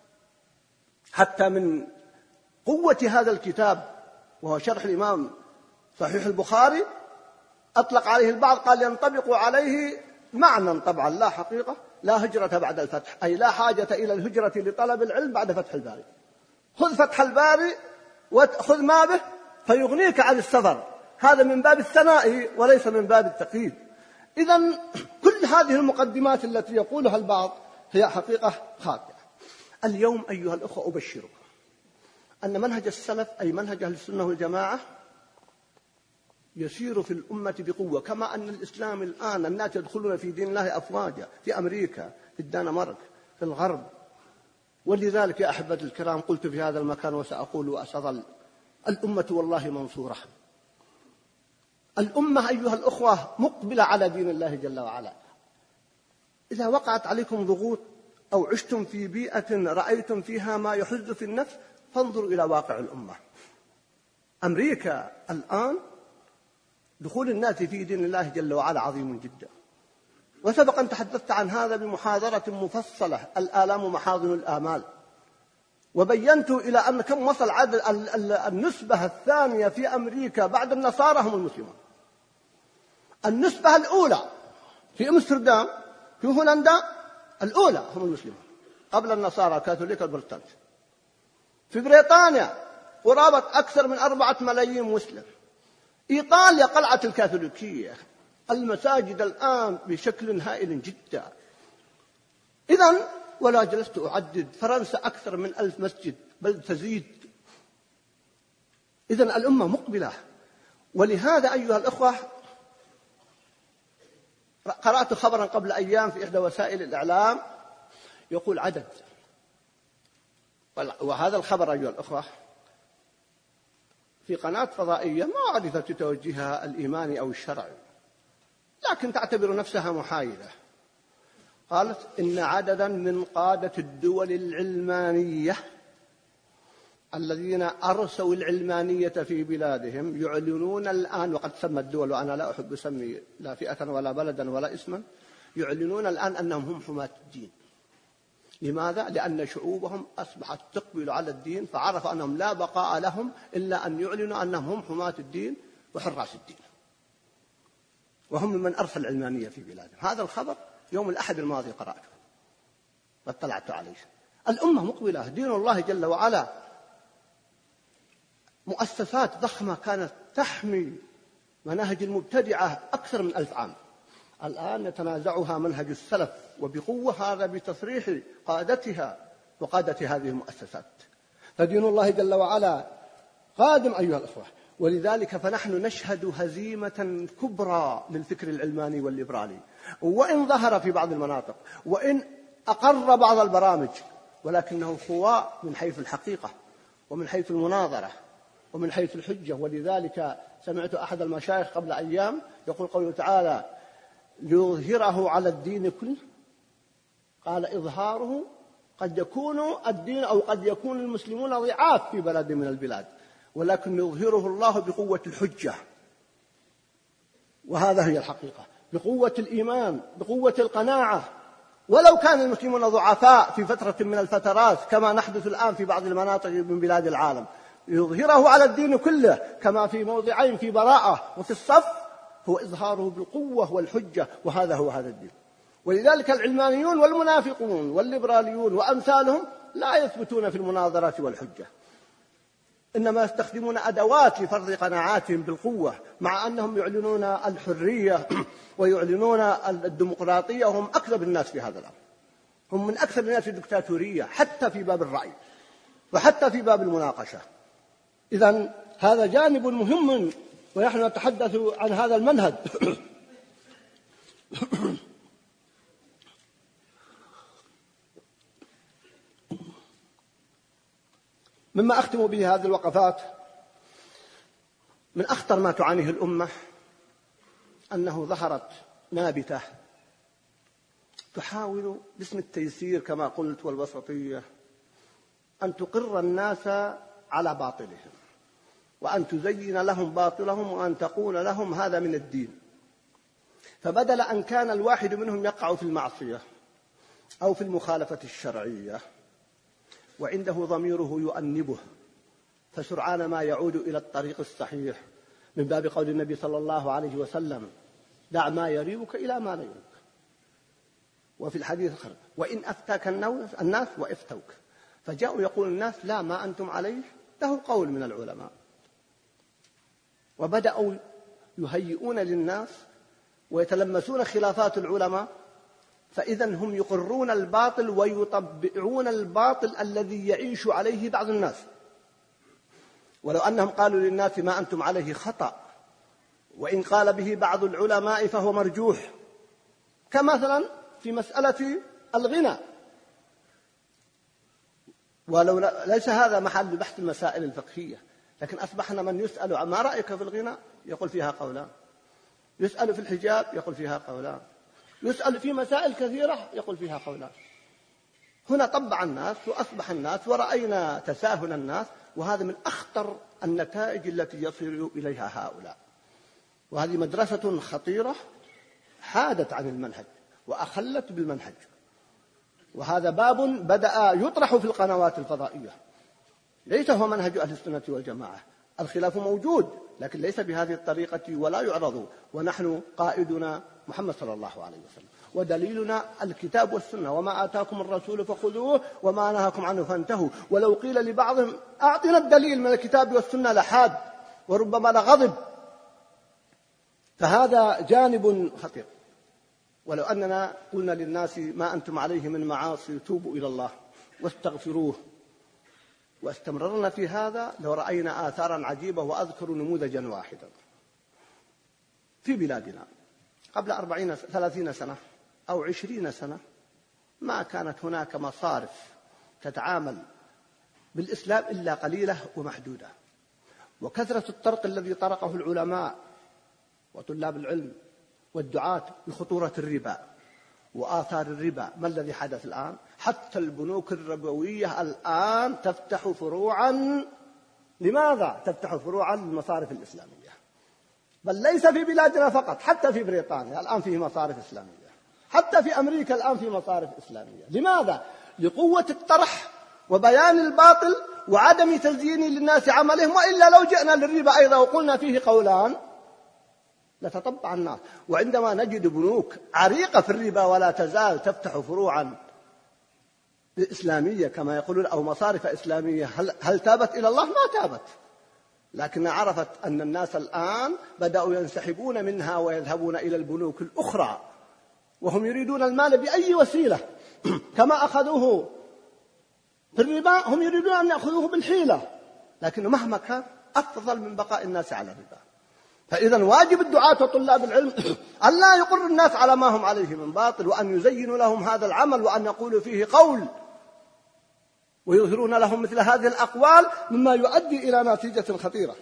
حتى من قوة هذا الكتاب وهو شرح الإمام صحيح البخاري أطلق عليه البعض قال ينطبق عليه معنى طبعا لا حقيقة، لا هجرة بعد الفتح، أي لا حاجة إلى الهجرة لطلب العلم بعد فتح الباري. خذ فتح الباري وخذ ما به فيغنيك عن السفر، هذا من باب الثناء وليس من باب التقييد. إذن كل هذه المقدمات التي يقولها البعض هي حقيقة خاطئة. اليوم أيها الأخوة أبشركم أن منهج السلف أي منهج أهل السنة والجماعة يسير في الأمة بقوة، كما أن الإسلام الآن الناس يدخلون في دين الله أفواجا، في أمريكا، في الدنمارك، في الغرب. ولذلك يا أحبتي الكرام قلت في هذا المكان وسأقول وأسأظل: الأمة والله منصورة. الأمة أيها الأخوة مقبلة على دين الله جل وعلا. إذا وقعت عليكم ضغوط أو عشتم في بيئة رأيتم فيها ما يحز في النفس فانظروا إلى واقع الأمة. أمريكا الآن دخول الناس في دين الله جل وعلا عظيم جدا، وسبق أن تحدثت عن هذا بمحاضرة مفصلة، الآلام محاضن الآمال، وبينت إلى أن كم وصل عدد النسبة الثانية في أمريكا بعد النصارى هم المسلمون. النسبة الأولى في أمستردام في هولندا الأولى هم المسلمون، قبل النصارى الكاثوليك البروتستانت. في بريطانيا قرابة أكثر من أربعة ملايين مسلم. إيطاليا قلعة الكاثوليكية، المساجد الآن بشكل هائل جدا. إذن ولا جلست أعدد، فرنسا أكثر من ألف مسجد بل تزيد. إذن الأمة مقبلة. ولهذا أيها الأخوة قرأت خبرا قبل أيام في إحدى وسائل الإعلام يقول عدد، وهذا الخبر أيها الأخوة في قناة فضائية ما عرفت توجهها الإيماني أو الشرعي، لكن تعتبر نفسها محايدة. قالت إن عددا من قادة الدول العلمانية الذين أرسوا العلمانية في بلادهم يعلنون الآن، وقد سمى الدول وأنا لا أحب أسمي لا فئة ولا بلدا ولا اسما، يعلنون الآن أنهم هم حماة الدين. لماذا؟ لأن شعوبهم أصبحت تقبل على الدين، فعرفوا أنهم لا بقاء لهم إلا أن يعلنوا أنهم هم حماة الدين وحراس الدين، وهم من أرسل العلمانية في بلادهم. هذا الخبر يوم الأحد الماضي قرأته واطلعت عليه. الأمة مقبلة، دين الله جل وعلا. مؤسسات ضخمة كانت تحمي مناهج المبتدعة أكثر من ألف عام، الآن يتنازعها منهج السلف وبقوة، هذا بتصريح قادتها وقادة هذه المؤسسات. فدين الله جل وعلا قادم أيها الأخوة. ولذلك فنحن نشهد هزيمة كبرى للفكر العلماني والليبرالي، وإن ظهر في بعض المناطق وإن أقر بعض البرامج، ولكنه خواء من حيث الحقيقة ومن حيث المناظرة ومن حيث الحجة. ولذلك سمعت أحد المشايخ قبل أيام يقول قوله تعالى ليظهره على الدين كله، قال إظهاره قد يكون الدين أو قد يكون المسلمون ضعاف في بلد من البلاد، ولكن يظهره الله بقوة الحجة، وهذا هي الحقيقة، بقوة الإيمان، بقوة القناعة. ولو كان المسلمون ضعفاء في فترة من الفترات كما نحدث الآن في بعض المناطق من بلاد العالم، يظهره على الدين كله، كما في موضعين في براءة وفي الصف، هو إظهاره بالقوة والحجة، وهذا هو هذا الدين. ولذلك العلمانيون والمنافقون والليبراليون وأمثالهم لا يثبتون في المناظرة والحجة، إنما يستخدمون أدوات لفرض قناعاتهم بالقوة، مع أنهم يعلنون الحرية ويعلنون الديمقراطية، وهم أكذب الناس في هذا الأمر، هم من أكثر الناس الدكتاتورية حتى في باب الرأي وحتى في باب المناقشة. إذن هذا جانب مهم، ونحن نتحدث عن هذا المنهج. مما أختم به هذه الوقفات، من أخطر ما تعانيه الأمة أنه ظهرت نابتة تحاول باسم التيسير كما قلت والوسطية أن تقر الناس على باطلهم، وأن تزين لهم باطلهم، وأن تقول لهم هذا من الدين. فبدل أن كان الواحد منهم يقع في المعصية أو في المخالفة الشرعية وعنده ضميره يؤنبه، فسرعان ما يعود إلى الطريق الصحيح، من باب قول النبي صلى الله عليه وسلم دع ما يريبك إلى ما لا يريبك. وفي الحديث الآخر وإن أفتاك الناس وإفتوك، فجاءوا يقول الناس لا ما أنتم عليه له قول من العلماء، وبدأوا يهيئون للناس ويتلمسون خلافات العلماء، فإذا هم يقرون الباطل ويطبعون الباطل الذي يعيش عليه بعض الناس. ولو أنهم قالوا للناس ما أنتم عليه خطأ، وإن قال به بعض العلماء فهو مرجوح، كمثلا في مسألة الغنى، ولو ليس هذا محل بحث المسائل الفقهية، لكن أصبحنا من يسأل عن ما رأيك في الغنى يقول فيها قولان، يسأل في الحجاب يقول فيها قولان، يسأل في مسائل كثيرة يقول فيها قولان. هنا طبع الناس وأصبح الناس، ورأينا تساهل الناس، وهذا من أخطر النتائج التي يصل إليها هؤلاء. وهذه مدرسة خطيرة حادت عن المنهج وأخلت بالمنهج، وهذا باب بدأ يطرح في القنوات الفضائية، ليس هو منهج أهل السنة والجماعة. الخلاف موجود لكن ليس بهذه الطريقة ولا يعرض، ونحن قائدنا محمد صلى الله عليه وسلم، ودليلنا الكتاب والسنة، وما آتاكم الرسول فخذوه وما نهاكم عنه فانتهوا. ولو قيل لبعضهم أعطنا الدليل من الكتاب والسنة لحاد وربما لغضب. فهذا جانب خطير. ولو أننا قلنا للناس ما أنتم عليه من معاصي توبوا إلى الله واستغفروه واستمررنا في هذا لو رأينا آثارا عجيبة. وأذكر نموذجا واحدا في بلادنا قبل أربعين ثلاثين سنة أو عشرين سنة ما كانت هناك مصارف تتعامل بالإسلام إلا قليلة ومحدودة. وكثرة الطرق الذي طرقه العلماء وطلاب العلم والدعاة بخطورة الربا وآثار الربا. ما الذي حدث الآن؟ حتى البنوك الربوية الآن تفتح فروعا. لماذا تفتح فروعا للمصارف الإسلامية؟ بل ليس في بلادنا فقط، حتى في بريطانيا الآن فيه مصارف إسلامية، حتى في أمريكا الآن فيه مصارف إسلامية. لماذا؟ لقوة الطرح وبيان الباطل وعدم تزيين للناس عملهم. وإلا لو جئنا للربا أيضا وقلنا فيه قولان لتطبع الناس. وعندما نجد بنوك عريقة في الربا ولا تزال تفتح فروعا إسلامية كما يقولون أو مصارف إسلامية، هل, هل تابت إلى الله؟ ما تابت، لكن عرفت أن الناس الآن بدأوا ينسحبون منها ويذهبون إلى البنوك الأخرى، وهم يريدون المال بأي وسيلة. كما أخذوه في الربا هم يريدون أن يأخذوه بالحيلة، لكن مهما كان أفضل من بقاء الناس على الربا. فإذا واجب الدعاة وطلاب العلم أن لا يقر الناس على ما هم عليه من باطل، وأن يزينوا لهم هذا العمل وأن يقولوا فيه قول ويظهرون لهم مثل هذه الأقوال مما يؤدي إلى نتيجة خطيرة.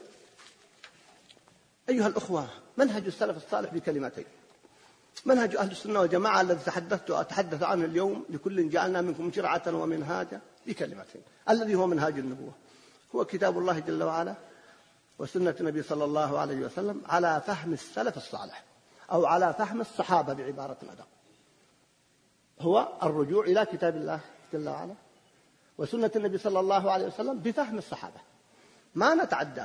أيها الأخوة، منهج السلف الصالح بكلمتين: منهج أهل السنة والجماعة الذي تحدثت أتحدث عنه اليوم، لكل جعلنا منكم شرعة ومنهاجا، بكلمتين، الذي هو منهاج النبوة، هو كتاب الله جل وعلا وسنة النبي صلى الله عليه وسلم على فهم السلف الصالح، أو على فهم الصحابة بعبارة أدق. هو الرجوع إلى كتاب الله جل وعلا وسنة النبي صلى الله عليه وسلم بفهم الصحابة، ما نتعداه.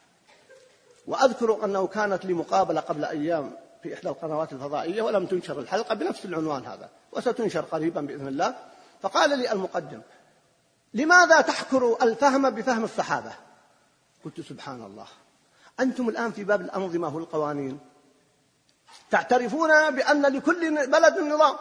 وأذكر أنه كانت لي مقابلة قبل أيام في إحدى القنوات الفضائية ولم تنشر الحلقة بنفس العنوان هذا، وستنشر قريبا بإذن الله. فقال لي المقدم: لماذا تحكر الفهم بفهم الصحابة؟ قلت: سبحان الله، أنتم الآن في باب الأنظمة والقوانين تعترفون بأن لكل بلد نظام،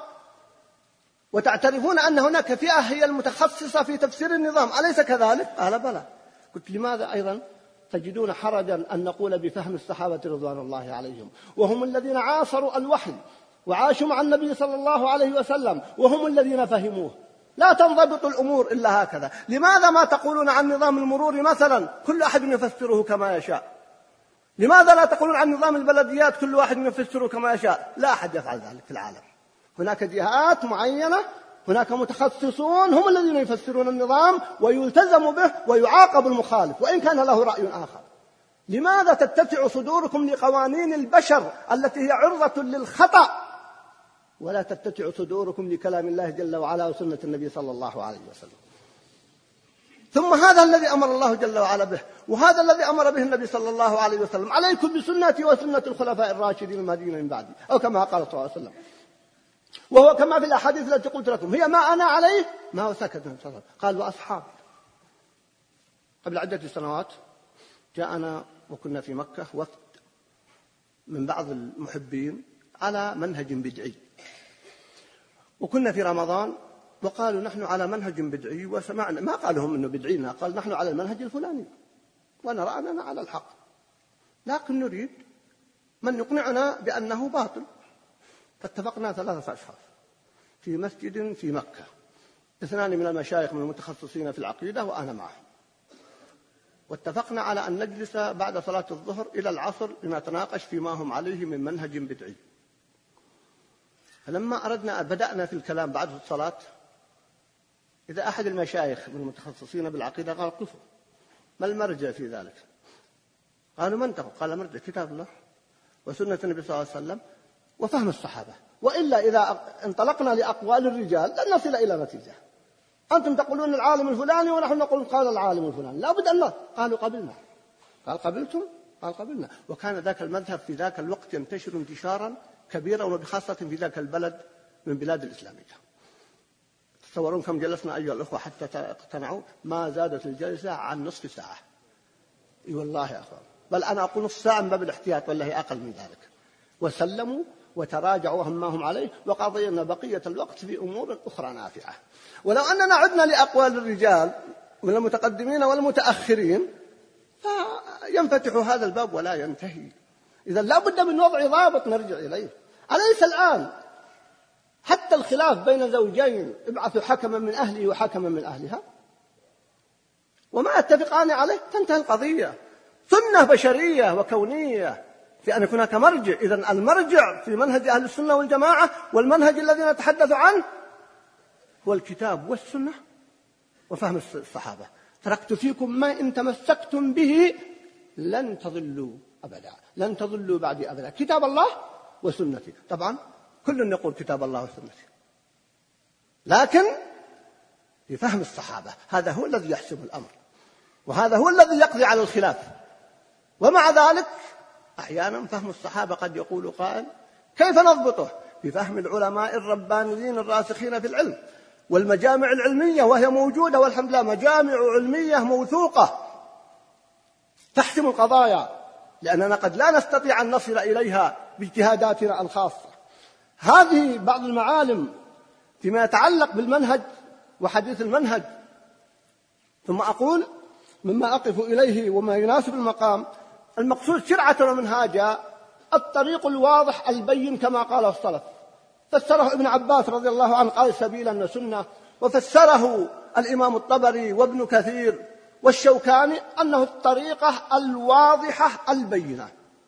وتعترفون أن هناك فئة هي المتخصصة في تفسير النظام، أليس كذلك؟ قال: بلى. قلت: لماذا أيضا تجدون حرجا أن نقول بفهم الصحابة رضوان الله عليهم، وهم الذين عاصروا الوحي وعاشوا مع النبي صلى الله عليه وسلم، وهم الذين فهموه؟ لا تنضبط الأمور إلا هكذا. لماذا ما تقولون عن نظام المرور مثلا كل أحد يفسره كما يشاء؟ لماذا لا تقولون عن نظام البلديات كل واحد يفسره كما يشاء؟ لا أحد يفعل ذلك في العالم. هناك جهات معينة، هناك متخصصون هم الذين يفسرون النظام ويلتزم به ويعاقب المخالف وإن كان له رأي آخر. لماذا تتسع صدوركم لقوانين البشر التي هي عرضة للخطأ، ولا تتسع صدوركم لكلام الله جل وعلا وسنة النبي صلى الله عليه وسلم؟ ثم هذا الذي أمر الله جل وعلا به، وهذا الذي أمر به النبي صلى الله عليه وسلم: عليكم بسنتي وسنة الخلفاء الراشدين المهديين من بعدي، أو كما قال صلى الله عليه وسلم. وهو كما في الأحاديث التي قلت لكم: هي ما أنا عليه ما هو سكت صلى الله عليه وسلم. قال: وأصحاب. قبل عدة سنوات جاءنا وكنا في مكة وفد من بعض المحبين على منهج بدعي، وكنا في رمضان، وقالوا: نحن على منهج بدعي، وسمعنا ما قالوا هم إنه بدعينا، قال: نحن على المنهج الفلاني ونرى أننا على الحق، لكن نريد من يقنعنا بأنه باطل. فاتفقنا ثلاثة أشخاص في مسجد في مكة، اثنان من المشايخ من المتخصصين في العقيدة وأنا معهم، واتفقنا على أن نجلس بعد صلاة الظهر إلى العصر لنتناقش فيما هم عليه من منهج بدعي. فلما أردنا بدأنا في الكلام بعد الصلاة، إذا أحد المشايخ من المتخصصين بالعقيدة قال: قفوا، ما المرجع في ذلك؟ قالوا: من تقول؟ قال: مرجع كتاب الله وسنة النبي صلى الله عليه وسلم وفهم الصحابة، وإلا إذا انطلقنا لأقوال الرجال لن نصل إلى نتيجة. أنتم تقولون العالم الفلاني ونحن نقول قال العالم الفلاني، لا بد أن لا. قالوا: قبلنا. قال: قبلتم؟ قال: قبلنا. وكان ذاك المذهب في ذاك الوقت ينتشر انتشارا كبيرا، وبخاصة في ذاك البلد من بلاد الإسلامية. تصورون كم جلسنا أيها الأخوة حتى اقتنعوا؟ ما زادت الجلسة عن نصف ساعة. اي والله يا أخوان، بل أنا أقول نصف ساعة من باب الاحتياط، والله أقل من ذلك. وسلموا وتراجعوا همهم عليه، وقضينا بقية الوقت في أمور أخرى نافعة. ولو أننا عدنا لأقوال الرجال من المتقدمين والمتأخرين فينفتح هذا الباب ولا ينتهي. إذا لا بد من وضع ضابط نرجع إليه. أليس الآن حتى الخلاف بين زوجين ابعثوا حكما من أهله وحكما من أهلها وما اتفقان عليه تنتهي القضية؟ سنة بشرية وكونية في أن يكون هناك مرجع. إذن المرجع في منهج أهل السنة والجماعة والمنهج الذي نتحدث عنه هو الكتاب والسنة وفهم الصحابة. تركت فيكم ما إن تمسكتم به لن تضلوا أبدا، لن تضلوا بعدي أبدا، كتاب الله وسنتي. طبعا كل يقول كتاب الله وسنتي، لكن في فهم الصحابة هذا هو الذي يحسم الأمر، وهذا هو الذي يقضي على الخلاف. ومع ذلك أحيانا فهم الصحابة قد يقول قائل كيف نضبطه؟ بفهم العلماء الربانيين الراسخين في العلم والمجامع العلمية، وهي موجودة والحمد لله، مجامع علمية موثوقة تحسم القضايا، لأننا قد لا نستطيع أن نصل إليها باجتهاداتنا الخاصة. هذه بعض المعالم فيما يتعلق بالمنهج وحديث المنهج. ثم أقول مما أقف إليه وما يناسب المقام، المقصود شرعة ومنهاجا الطريق الواضح البين كما قال السلف. فسره ابن عباس رضي الله عنه قال سبيلا وسنة، وفسره الإمام الطبري وابن كثير والشوكاني أنه الطريقة الواضحة البينة.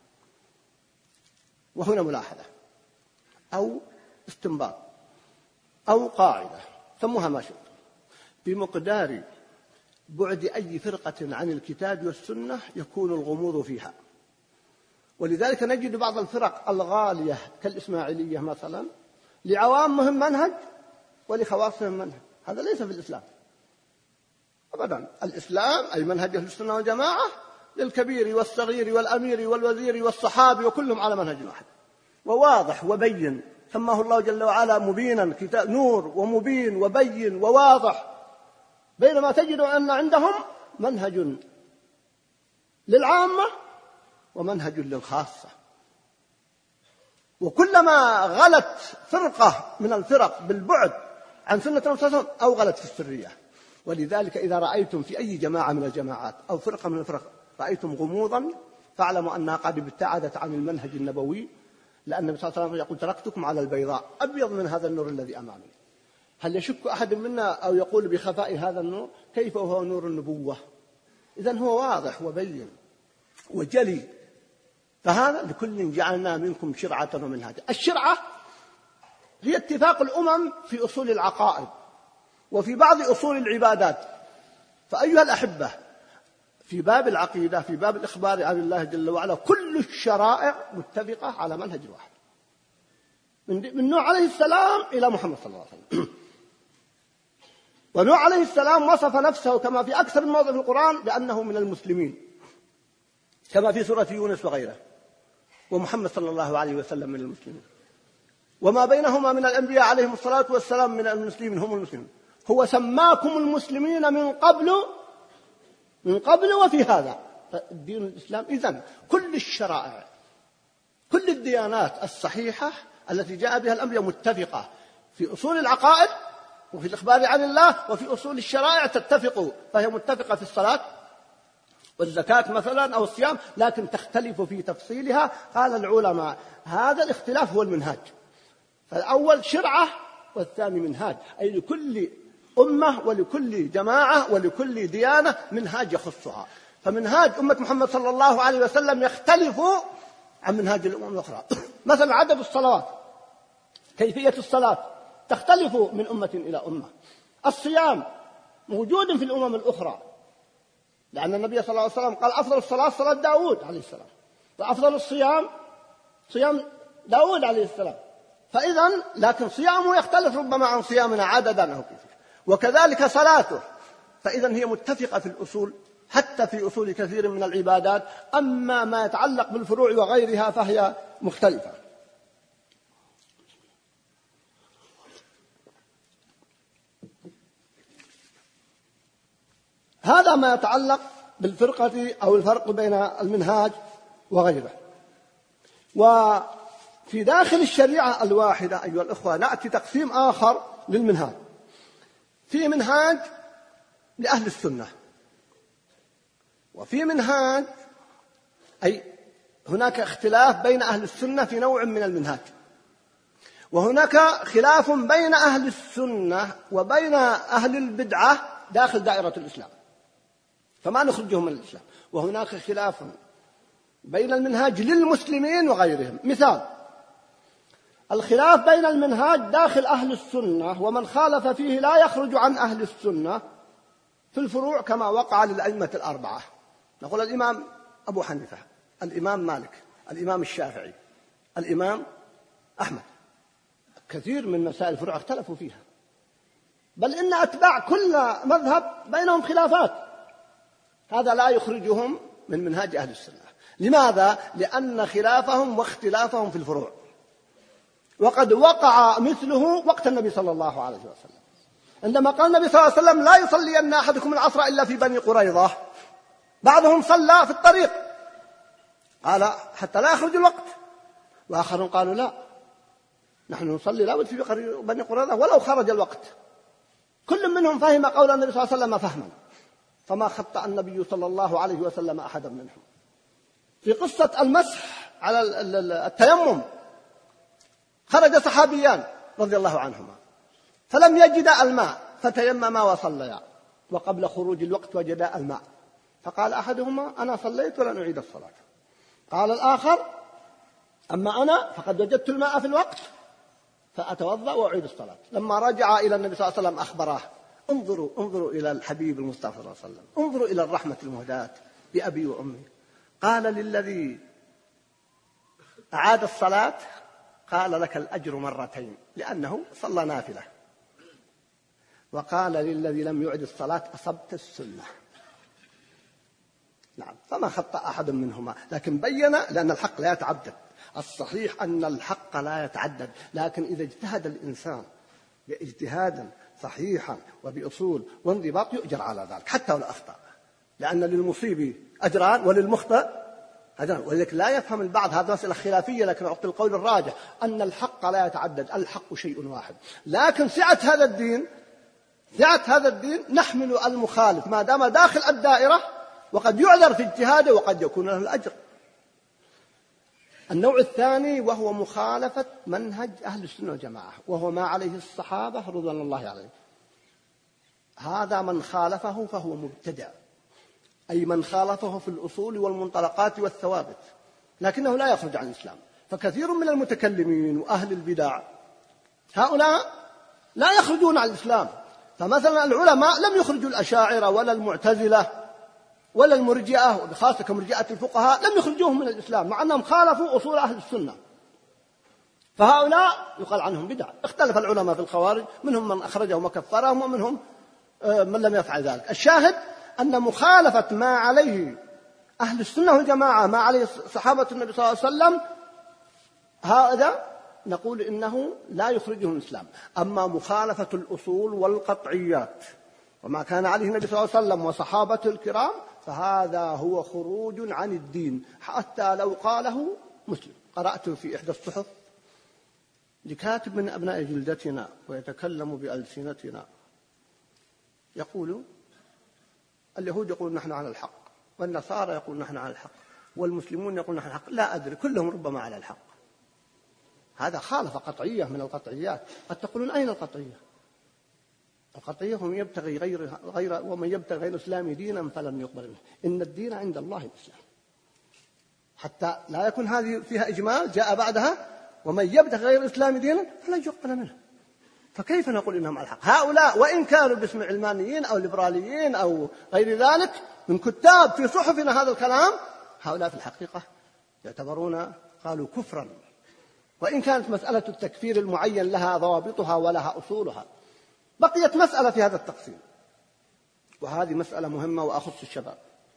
وهنا ملاحظة أو استنباط أو قاعدة سموها ما شئتم، بمقدار بعد أي فرقة عن الكتاب والسنة يكون الغموض فيها. ولذلك نجد بعض الفرق الغالية كالإسماعيلية مثلا لعوامهم منهج ولخواصهم منهج. هذا ليس في الإسلام أبدا. الإسلام أي منهج أهل السنة والجماعة للكبير والصغير والأمير والوزير والصحابي وكلهم على منهج واحد وواضح وبين، سماه الله جل وعلا مبينا، كتاب نور ومبين وبين وواضح. بينما تجد أن عندهم منهج للعامة ومنهج للخاصة. وكلما غلت فرقة من الفرق بالبعد عن سنة الرسول أو غلت في السرية. ولذلك إذا رأيتم في أي جماعة من الجماعات أو فرقة من الفرق رأيتم غموضا فاعلموا أنها قد ابتعدت عن المنهج النبوي، لأن النبي صلى الله عليه وسلم يقول تركتكم على البيضاء أبيض من هذا النور الذي أمامي. هل يشك أحد منا أو يقول بخفاء هذا النور؟ كيف هو نور النبوة؟ إذن هو واضح وبين وجلي. فهذا لكل جعلنا منكم شرعة ومنهاجا. الشرعة هي اتفاق الأمم في أصول العقائد وفي بعض أصول العبادات. فأيها الأحبة، في باب العقيدة في باب الإخبار عن الله جل وعلا كل الشرائع متفقة على منهج واحد من نوح عليه السلام إلى محمد صلى الله عليه وسلم. ونوح عليه السلام وصف نفسه كما في أكثر من موضع في القرآن بأنه من المسلمين كما في سورة يونس وغيره، ومحمد صلى الله عليه وسلم من المسلمين، وما بينهما من الأنبياء عليهم الصلاة والسلام من المسلمين هم المسلمين. هو سماكم المسلمين من قبل من قبل وفي هذا الدين الإسلام. إذن كل الشرائع كل الديانات الصحيحة التي جاء بها الأنبياء متفقة في أصول العقائد وفي الإخبار عن الله، وفي أصول الشرائع تتفق. فهي متفقة في الصلاة والزكاة مثلا أو الصيام، لكن تختلف في تفصيلها. قال العلماء هذا الاختلاف هو المنهاج. فالأول شرعة والثاني منهاج، أي لكل أمة ولكل جماعة ولكل ديانة منهاج يخصها. فمنهاج أمة محمد صلى الله عليه وسلم يختلف عن منهاج الأمم الأخرى. مثلا عدد الصلوات، كيفية الصلاة تختلف من أمة إلى أمة. الصيام موجود في الأمم الأخرى، لأن النبي صلى الله عليه وسلم قال أفضل الصلاة صلاة داود عليه السلام، وأفضل الصيام صيام داود عليه السلام. فإذا لكن صيامه يختلف ربما عن صيامنا عددا أو كيفية، وكذلك صلاته. فإذا هي متفقة في الأصول حتى في أصول كثير من العبادات. أما ما يتعلق بالفروع وغيرها فهي مختلفة. هذا ما يتعلق بالفرقة أو الفرق بين المنهاج وغيره. وفي داخل الشريعة الواحدة أيها الأخوة نأتي تقسيم آخر للمنهاج. في منهاج لأهل السنة، وفي منهاج أي هناك اختلاف بين أهل السنة في نوع من المنهاج، وهناك خلاف بين أهل السنة وبين أهل البدعة داخل دائرة الإسلام، فما نخرجهم من الإسلام. وهناك خلاف بين المنهاج للمسلمين وغيرهم. مثال الخلاف بين المنهاج داخل أهل السنة ومن خالف فيه لا يخرج عن أهل السنة في الفروع كما وقع للأئمة الأربعة. نقول الإمام أبو حنيفة، الإمام مالك، الإمام الشافعي، الإمام أحمد، كثير من مسائل الفروع اختلفوا فيها، بل إن أتباع كل مذهب بينهم خلافات. هذا لا يخرجهم من منهاج أهل السنة. لماذا؟ لأن خلافهم واختلافهم في الفروع، وقد وقع مثله وقت النبي صلى الله عليه وسلم، عندما قال النبي صلى الله عليه وسلم لا يصلين أحدكم العصر إلا في بني قريظة. بعضهم صلى في الطريق قال حتى لا يخرج الوقت، وآخرون قالوا لا، نحن نصلي لا بد في بني قريظة ولو خرج الوقت. كل منهم فهم قول النبي صلى الله عليه وسلم فهما، فما خطأ النبي صلى الله عليه وسلم أحدا منهم. في قصة المسح على التيمم خرج صحابيان رضي الله عنهما فلم يجدا الماء فتيمما وصليا، وقبل خروج الوقت وجدا الماء، فقال أحدهما أنا صليت ولن أعيد الصلاة. قال الآخر أما أنا فقد وجدت الماء في الوقت فأتوضأ وأعيد الصلاة. لما رجع إلى النبي صلى الله عليه وسلم أخبراه انظروا انظروا إلى الحبيب المصطفى صلى الله عليه وسلم، انظروا إلى الرحمة المهداة بأبي وأمي. قال للذي أعاد الصلاة قال لك الأجر مرتين لأنه صلى نافلة، وقال للذي لم يعد الصلاة أصبت السنة. نعم، فما خطأ أحد منهما، لكن بين لأن الحق لا يتعدد. الصحيح أن الحق لا يتعدد، لكن إذا اجتهد الإنسان باجتهادا صحيحا وبأصول وانضباط يؤجر على ذلك حتى ولو أخطأ، لأن للمصيب أجران وللمخطئ أجران. ولذلك لا يفهم البعض، هذا مسألة خلافية، لكن أعطي القول الراجح أن الحق لا يتعدد، الحق شيء واحد. لكن سعة هذا الدين سعة هذا الدين نحمل المخالف ما دام داخل الدائرة، وقد يعذر في اجتهاده وقد يكون له الأجر. النوع الثاني وهو مخالفة منهج أهل السنة والجماعة، وهو ما عليه الصحابة رضوان الله عليهم. هذا من خالفه فهو مبتدع، أي من خالفه في الأصول والمنطلقات والثوابت، لكنه لا يخرج عن الإسلام. فكثير من المتكلمين وأهل البدع هؤلاء لا يخرجون عن الإسلام. فمثلا العلماء لم يخرجوا الأشاعرة ولا المعتزلة ولا المرجئة، خاصة كمرجئة الفقهاء، لم يخرجوهم من الإسلام مع أنهم خالفوا أصول أهل السنة. فهؤلاء يقال عنهم بدع. اختلف العلماء في الخوارج، منهم من أخرجهم وكفرهم ومنهم من لم يفعل ذلك. الشاهد أن مخالفة ما عليه أهل السنة والجماعة، ما عليه صحابة النبي صلى الله عليه وسلم، هذا نقول إنه لا يخرجه من الإسلام. أما مخالفة الأصول والقطعيات وما كان عليه النبي صلى الله عليه وسلم وصحابته الكرام فهذا هو خروج عن الدين، حتى لو قاله مسلم. قرأت في إحدى الصحف لكاتب من أبناء جلدتنا ويتكلم بألسنتنا يقول اليهود يقول نحن على الحق، والنصارى يقول نحن على الحق، والمسلمون يقول نحن على الحق. لا أدري، كلهم ربما على الحق. هذا خالف قطعية من القطعيات. قد تقولون أين القطعية؟ القطعية هم يبتغي غير غير ومن يبتغي غير الإسلام دينا فلن يقبل منه. إن الدين عند الله الإسلام. حتى لا يكون هذه فيها إجمال جاء بعدها ومن يبتغي غير الإسلام دينا فلن يقبل منه. فكيف نقول إنهم على الحق؟ هؤلاء وإن كانوا باسم علمانيين أو ليبراليين أو غير ذلك من كتاب في صحفنا هذا الكلام، هؤلاء في الحقيقة يعتبرون قالوا كفرا، وإن كانت مسألة التكفير المعين لها ضوابطها ولها أصولها. بقيت مسألة في هذا التقسيم، وهذه مسألة مهمة وأخص الشباب،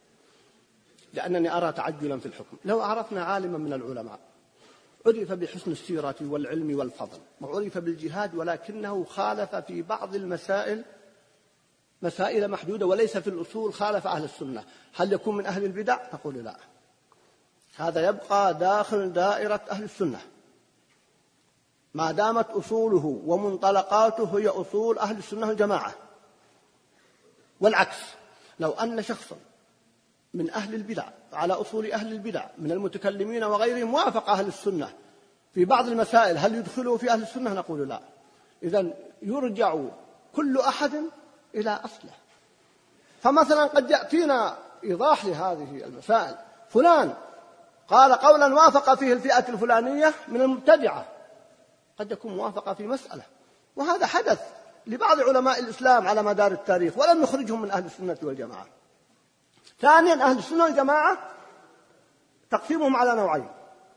لأنني أرى تعجلا في الحكم. لو عرفنا عالما من العلماء عرف بحسن السيرة والعلم والفضل وعرف بالجهاد، ولكنه خالف في بعض المسائل مسائل محدودة وليس في الأصول خالف أهل السنة، هل يكون من أهل البدع؟ نقول لا، هذا يبقى داخل دائرة أهل السنة ما دامت أصوله ومنطلقاته هي أصول أهل السنة والجماعة. والعكس، لو أن شخصا من أهل البدع على أصول أهل البدع من المتكلمين وغيرهم وافق أهل السنة في بعض المسائل، هل يدخله في أهل السنة؟ نقول لا. إذن يرجع كل أحد إلى أصله. فمثلا قد يأتينا إيضاح لهذه المسائل، فلان قال قولا وافق فيه الفئة الفلانية من المبتدعة، قد يكون موافقة في مسألة، وهذا حدث لبعض علماء الإسلام على مدار التاريخ ولم يخرجهم من أهل السنة والجماعة. ثانيا، أهل السنة والجماعة تقسيمهم على نوعين: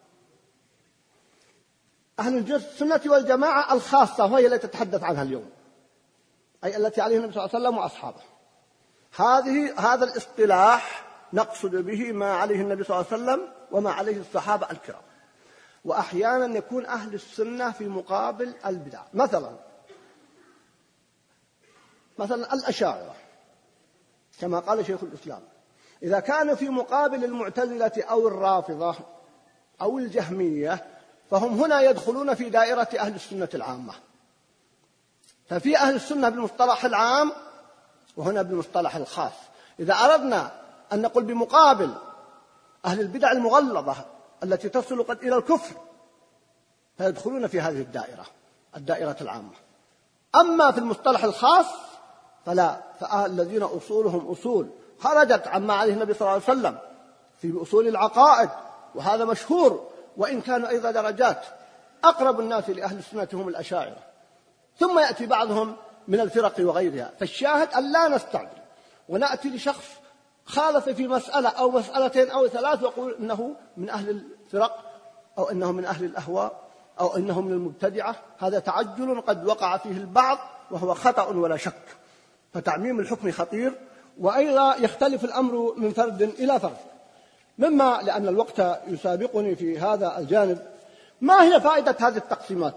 أهل السنة والجماعة الخاصة وهي التي تتحدث عنها اليوم، أي التي عليه النبي صلى الله عليه وسلم وأصحابه. هذه هذا الاصطلاح نقصد به ما عليه النبي صلى الله عليه وسلم وما عليه الصحابة الكرام. وأحيانا يكون أهل السنة في مقابل البدع، مثلا مثلا الأشاعرة كما قال شيخ الإسلام، إذا كانوا في مقابل المعتزلة أو الرافضة أو الجهمية فهم هنا يدخلون في دائرة أهل السنة العامة. ففي أهل السنة بالمصطلح العام وهنا بالمصطلح الخاص. إذا أردنا أن نقول بمقابل أهل البدع المغلظة التي تصل قد إلى الكفر فيدخلون في هذه الدائرة الدائرة العامة. أما في المصطلح الخاص فلا، فالذين أصولهم أصول خرجت عما عليه النبي صلى الله عليه وسلم في أصول العقائد، وهذا مشهور، وإن كانوا أيضا درجات. أقرب الناس لأهل السنة هم الأشاعرة، ثم يأتي بعضهم من الفرق وغيرها. فالشاهد أن لا نستعجل ونأتي لشخص خالف في مسألة أو مسألتين أو ثلاث ويقول إنه من أهل الفرق أو إنه من أهل الأهواء أو إنه من المبتدعة. هذا تعجل قد وقع فيه البعض وهو خطأ ولا شك. فتعميم الحكم خطير، وأيضا يختلف الأمر من فرد إلى فرد. مما لأن الوقت يسابقني في هذا الجانب، ما هي فائدة هذه التقسيمات؟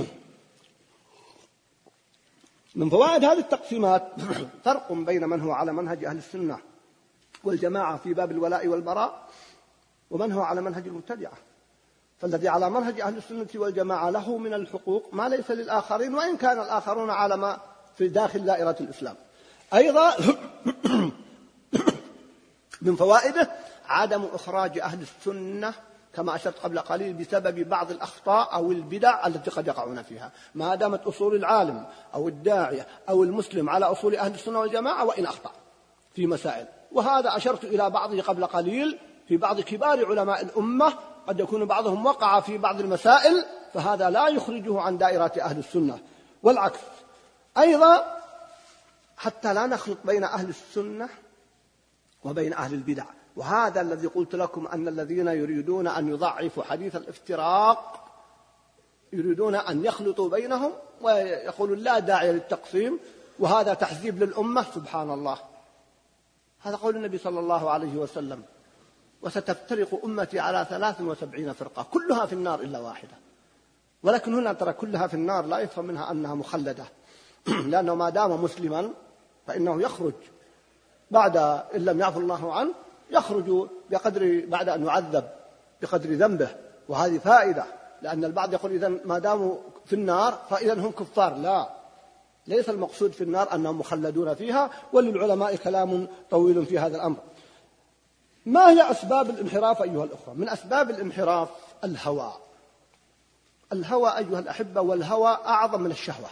من فوائد هذه التقسيمات فرق بين من هو على منهج أهل السنة والجماعة في باب الولاء والبراء ومن هو على منهج المبتدعة. فالذي على منهج أهل السنة والجماعة له من الحقوق ما ليس للآخرين، وإن كان الآخرون على ما في داخل دائرة الإسلام. أيضا من فوائده عدم إخراج أهل السنة كما أشرت قبل قليل بسبب بعض الأخطاء أو البدع التي قد يقعون فيها، ما دامت أصول العالم أو الداعية أو المسلم على أصول أهل السنة والجماعة وإن أخطأ في مسائل. وهذا أشرت إلى بعضه قبل قليل في بعض كبار علماء الأمة، قد يكون بعضهم وقع في بعض المسائل، فهذا لا يخرجه عن دائرة أهل السنة والعكس. أيضا حتى لا نخلط بين أهل السنة وبين أهل البدع، وهذا الذي قلت لكم أن الذين يريدون أن يضعفوا حديث الافتراق يريدون أن يخلطوا بينهم ويقولون لا داعي للتقسيم، وهذا تحذيب للأمة. سبحان الله، هذا قول النبي صلى الله عليه وسلم: وستفترق أمتي على ثلاث وسبعين فرقة كلها في النار إلا واحدة. ولكن هنا ترى كلها في النار لا يفهم منها أنها مخلدة، لأنه ما دام مسلما فإنه يخرج بعد إن لم يعفو الله عنه، يخرج بقدر بعد أن يعذب بقدر ذنبه. وهذه فائدة، لأن البعض يقول إذا ما داموا في النار فإذا هم كفار. لا، ليس المقصود في النار أنهم مخلدون فيها، وللعلماء كلام طويل في هذا الأمر. ما هي أسباب الانحراف أيها الأخوة؟ من أسباب الانحراف الهوى. الهوى أيها الأحبة، والهوى أعظم من الشهوة.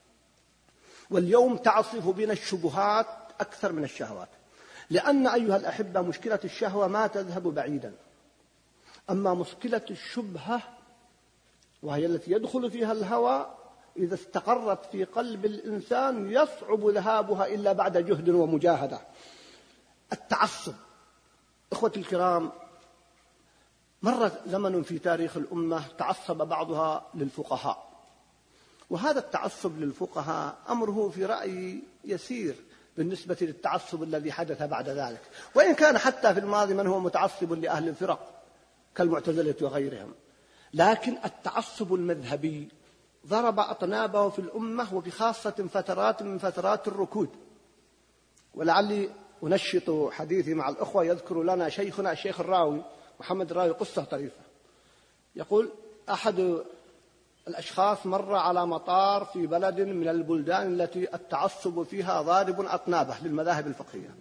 واليوم تعصف بنا الشبهات أكثر من الشهوات، لأن أيها الأحبة مشكلة الشهوة ما تذهب بعيدا، أما مشكلة الشبهة وهي التي يدخل فيها الهوى إذا استقرت في قلب الإنسان يصعب ذهابها إلا بعد جهد ومجاهدة. التعصب إخوتي الكرام، مر زمن في تاريخ الأمة تعصب بعضها للفقهاء، وهذا التعصب للفقهاء أمره في رأيي يسير بالنسبة للتعصب الذي حدث بعد ذلك، وإن كان حتى في الماضي من هو متعصب لأهل الفرق كالمعتزلة وغيرهم. لكن التعصب المذهبي ضرب أطنابه في الأمة، وفي خاصة فترات من فترات الركود. ولعلي أنشط حديثي مع الأخوة. يذكر لنا شيخنا الشيخ الراوي محمد الراوي قصة طريفة. يقول أحد الأشخاص مر على مطار في بلد من البلدان التي التعصب فيها ضارب أطنابه للمذاهب الفقهية.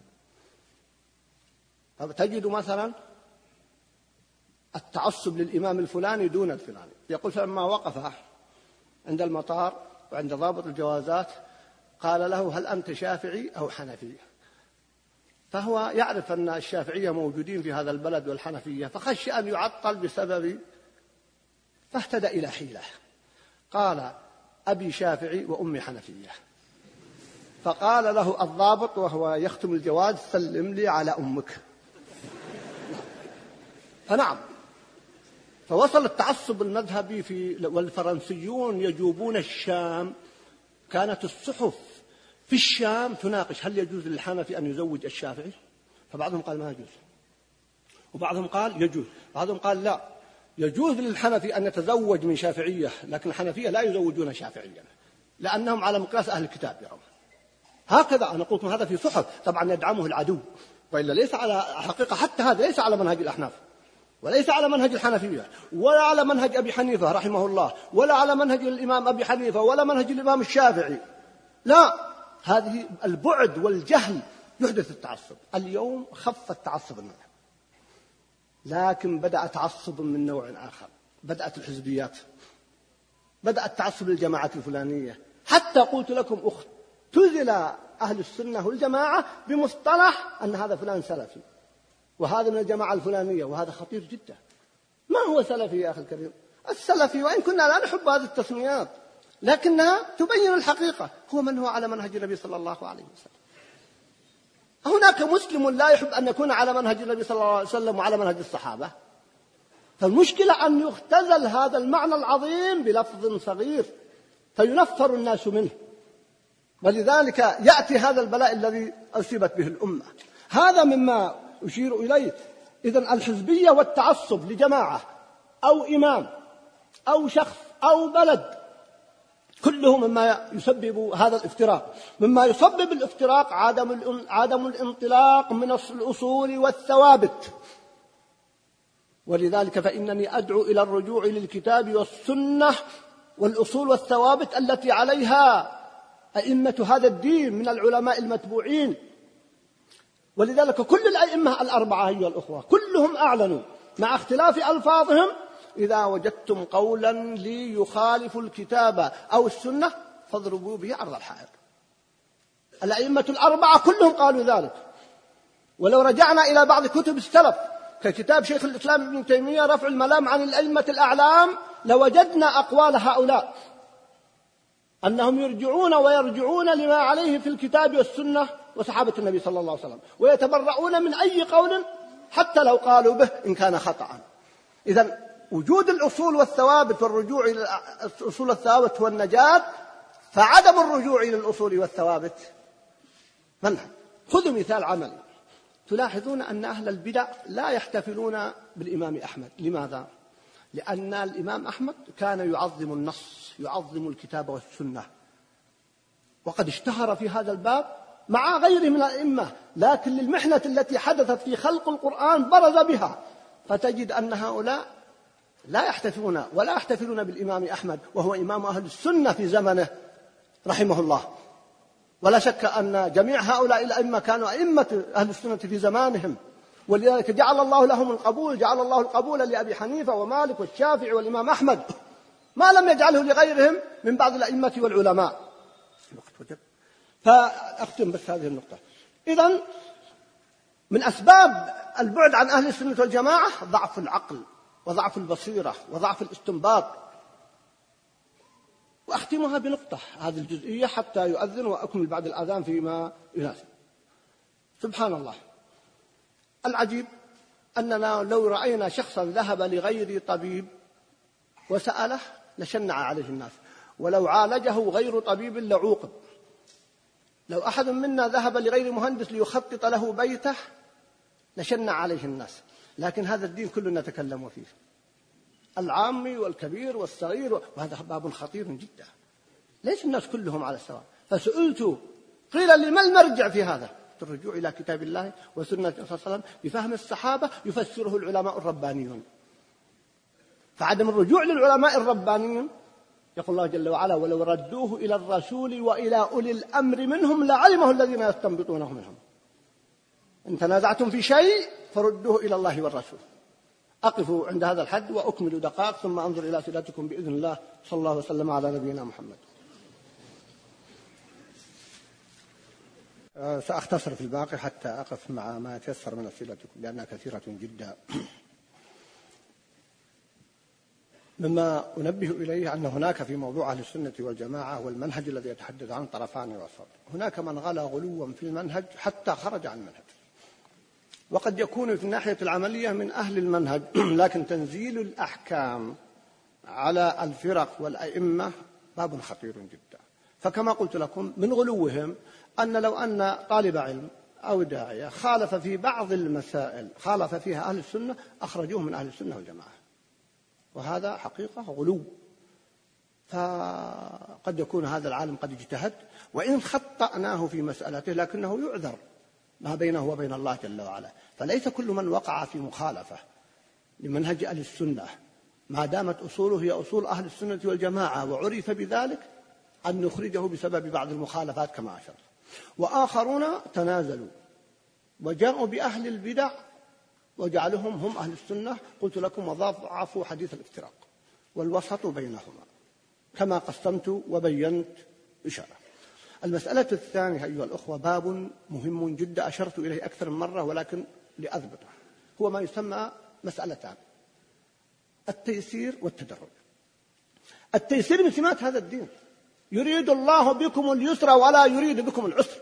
تجد مثلا التعصب للإمام الفلاني دون الفلاني. يقول فلما وقف عند المطار وعند ضابط الجوازات قال له هل أنت شافعي أو حنفي؟ فهو يعرف أن الشافعية موجودين في هذا البلد والحنفية، فخشي أن يعطل بسبب، فاهتدى إلى حيلة قال أبي شافعي وأمي حنفية. فقال له الضابط وهو يختم الجواز سلم لي على أمك. فنعم، فوصل التعصب المذهبي في والفرنسيون يجوبون الشام. كانت الصحف في الشام تناقش هل يجوز للحنفي أن يزوج الشافعي، فبعضهم قال ما يجوز، وبعضهم قال يجوز، بعضهم قال لا يجوز للحنفي أن يتزوج من شافعية، لكن الحنفية لا يزوجون شافعيا لأنهم على مقياس أهل الكتاب يرون. هكذا أنا قلت هذا في صحف طبعا يدعمه العدو، وإلا ليس على حقيقة، حتى هذا ليس على منهج الأحناف، وليس على منهج الحنفية، ولا على منهج أبي حنيفة رحمه الله، ولا على منهج الإمام أبي حنيفة، ولا منهج الإمام الشافعي. لا، هذه البعد والجهل يحدث التعصب. اليوم خف التعصب المذهبي، لكن بدأ تعصب من نوع آخر. بدأت الحزبيات، بدأ التعصب للجماعات الفلانية. حتى قلت لكم اختزل أهل السنة والجماعة بمصطلح أن هذا فلان سلفي وهذا من الجماعة الفلانية، وهذا خطير جدا. ما هو سلفي يا أخي الكريم؟ السلفي وإن كنا لا نحب هذه التسميات لكنها تبين الحقيقة، هو من هو على منهج النبي صلى الله عليه وسلم. هناك مسلم لا يحب أن يكون على منهج النبي صلى الله عليه وسلم وعلى منهج الصحابة. فالمشكلة أن يختزل هذا المعنى العظيم بلفظ صغير فينفر الناس منه، ولذلك يأتي هذا البلاء الذي أصيبت به الأمة. هذا مما أشير إليه. إذن الحزبية والتعصب لجماعة أو إمام أو شخص أو بلد كله مما يسبب هذا الافتراق. مما يسبب الافتراق عدم عدم الانطلاق من الأصول والثوابت. ولذلك فإنني أدعو إلى الرجوع للكتاب والسنة والأصول والثوابت التي عليها أئمة هذا الدين من العلماء المتبوعين. ولذلك كل الأئمة الأربعة أيها الأخوة كلهم أعلنوا مع اختلاف ألفاظهم إذا وجدتم قولا لي يخالف الكتاب أو السنة فاضربوا به عرض الحائط. الأئمة الأربعة كلهم قالوا ذلك. ولو رجعنا إلى بعض كتب السلف ككتاب شيخ الإسلام ابن تيمية رفع الملام عن الأئمة الأعلام لوجدنا أقوال هؤلاء أنهم يرجعون ويرجعون لما عليه في الكتاب والسنة وصحابة النبي صلى الله عليه وسلم، ويتبرؤون من أي قول حتى لو قالوا به إن كان خطأ. إذن وجود الأصول والثوابت والرجوع إلى الأصول والثوابت هو النجاة، فعدم الرجوع إلى الأصول والثوابت منهج. خذوا مثال عملي. تلاحظون أن أهل البدع لا يحتفلون بالإمام أحمد. لماذا؟ لأن الإمام أحمد كان يعظم النص، يعظم الكتاب والسنة، وقد اشتهر في هذا الباب مع غيره من الأئمة، لكن للمحنة التي حدثت في خلق القرآن برز بها. فتجد أن هؤلاء لا يحتفلون ولا يحتفلون بالإمام أحمد وهو إمام أهل السنة في زمنه رحمه الله. ولا شك أن جميع هؤلاء الأئمة كانوا أئمة أهل السنة في زمانهم، ولذلك جعل الله لهم القبول. جعل الله القبول لأبي حنيفة ومالك والشافعي والإمام أحمد ما لم يجعله لغيرهم من بعض الأئمة والعلماء. فأختم بس هذه النقطة. إذن من أسباب البعد عن أهل السنة والجماعة ضعف العقل وضعف البصيرة وضعف الاستنباط. وأختمها بنقطة هذه الجزئية حتى يؤذن وأكمل بعد الأذان فيما يناسب. سبحان الله العجيب أننا لو رأينا شخصا ذهب لغير طبيب وسأله لشنع عليه الناس، ولو عالجه غير طبيب لعوقب. لو أحد منا ذهب لغير مهندس ليخطط له بيته لشنع عليه الناس. لكن هذا الدين كلنا نتكلم فيه، العامي والكبير والصغير، وهذا باب خطير جدا. ليس الناس كلهم على السواء. فسئلت قيل لي ما المرجع في هذا؟ الرجوع إلى كتاب الله وسنة الرسول صلى الله عليه وسلم بفهم الصحابة يفسره العلماء الربانيون. فعدم الرجوع للعلماء الربانيين يقول الله جل وعلا: ولو ردوه إلى الرسول وإلى أولي الأمر منهم لعلمه الذين يستنبطونه منهم. إن تنازعتم في شيء فردوه إلى الله والرسول. أقفوا عند هذا الحد وأكمل دقائق ثم أنظر إلى أسئلتكم بإذن الله. صلى الله وسلم على نبينا محمد. سأختصر في الباقي حتى أقف مع ما يتيسر من أسئلتكم لأنها كثيرة جدا. مما أنبه إليه أن هناك في موضوع أهل السنة والجماعة والمنهج الذي يتحدث عن طرفان وسط، هناك من غلا غلوا في المنهج حتى خرج عن المنهج، وقد يكون في الناحية العملية من أهل المنهج، لكن تنزيل الأحكام على الفرق والأئمة باب خطير جدا. فكما قلت لكم من غلوهم أن لو أن طالب علم أو داعية خالف في بعض المسائل خالف فيها أهل السنة أخرجوه من أهل السنة والجماعة، وهذا حقيقة غلو. فقد يكون هذا العالم قد اجتهد وإن خطأناه في مسألته لكنه يعذر ما بينه وبين الله جل وعلا. فليس كل من وقع في مخالفة لمنهج أهل السنة ما دامت أصوله هي أصول أهل السنة والجماعة وعرف بذلك أن نخرجه بسبب بعض المخالفات كما أشرت. وآخرون تنازلوا وجاءوا بأهل البدع وجعلهم هم أهل السنة. قلت لكم وضعفوا حديث الافتراق والوسط بينهما كما قسمت وبينت إشارة. المسألة الثانية أيها الأخوة باب مهم جدا أشرت إليه أكثر من مرة ولكن لأثبته، هو ما يسمى مسألتان: التيسير والتدرج. التيسير من سمات هذا الدين، يريد الله بكم اليسر ولا يريد بكم العسر،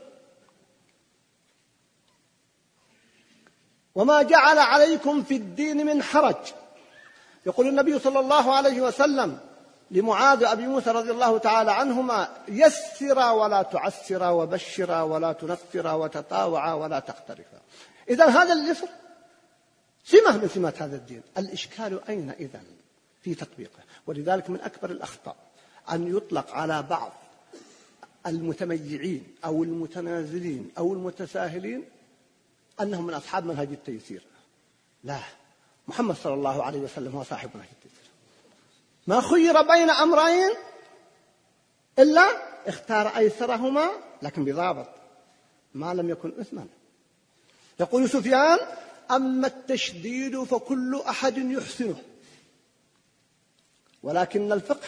وما جعل عليكم في الدين من حرج. يقول النبي صلى الله عليه وسلم لمعاذ أبي موسى رضي الله تعالى عنهما: يسرا ولا تعسرا وبشرا ولا تنفرا وتطاوعا ولا تقترفا. إذن هذا اليسر سمة من سمات هذا الدين. الإشكال أين إذن؟ في تطبيقه. ولذلك من أكبر الأخطاء أن يطلق على بعض المتميعين أو المتنازلين أو المتساهلين أنهم من أصحاب منهج التيسير. لا، محمد صلى الله عليه وسلم هو صاحب منهج التيسير، ما خير بين أمرين إلا اختار أيسرهما لكن بضابط ما لم يكن إثما. يقول سفيان: أما التشديد فكل أحد يحسنه، ولكن الفقه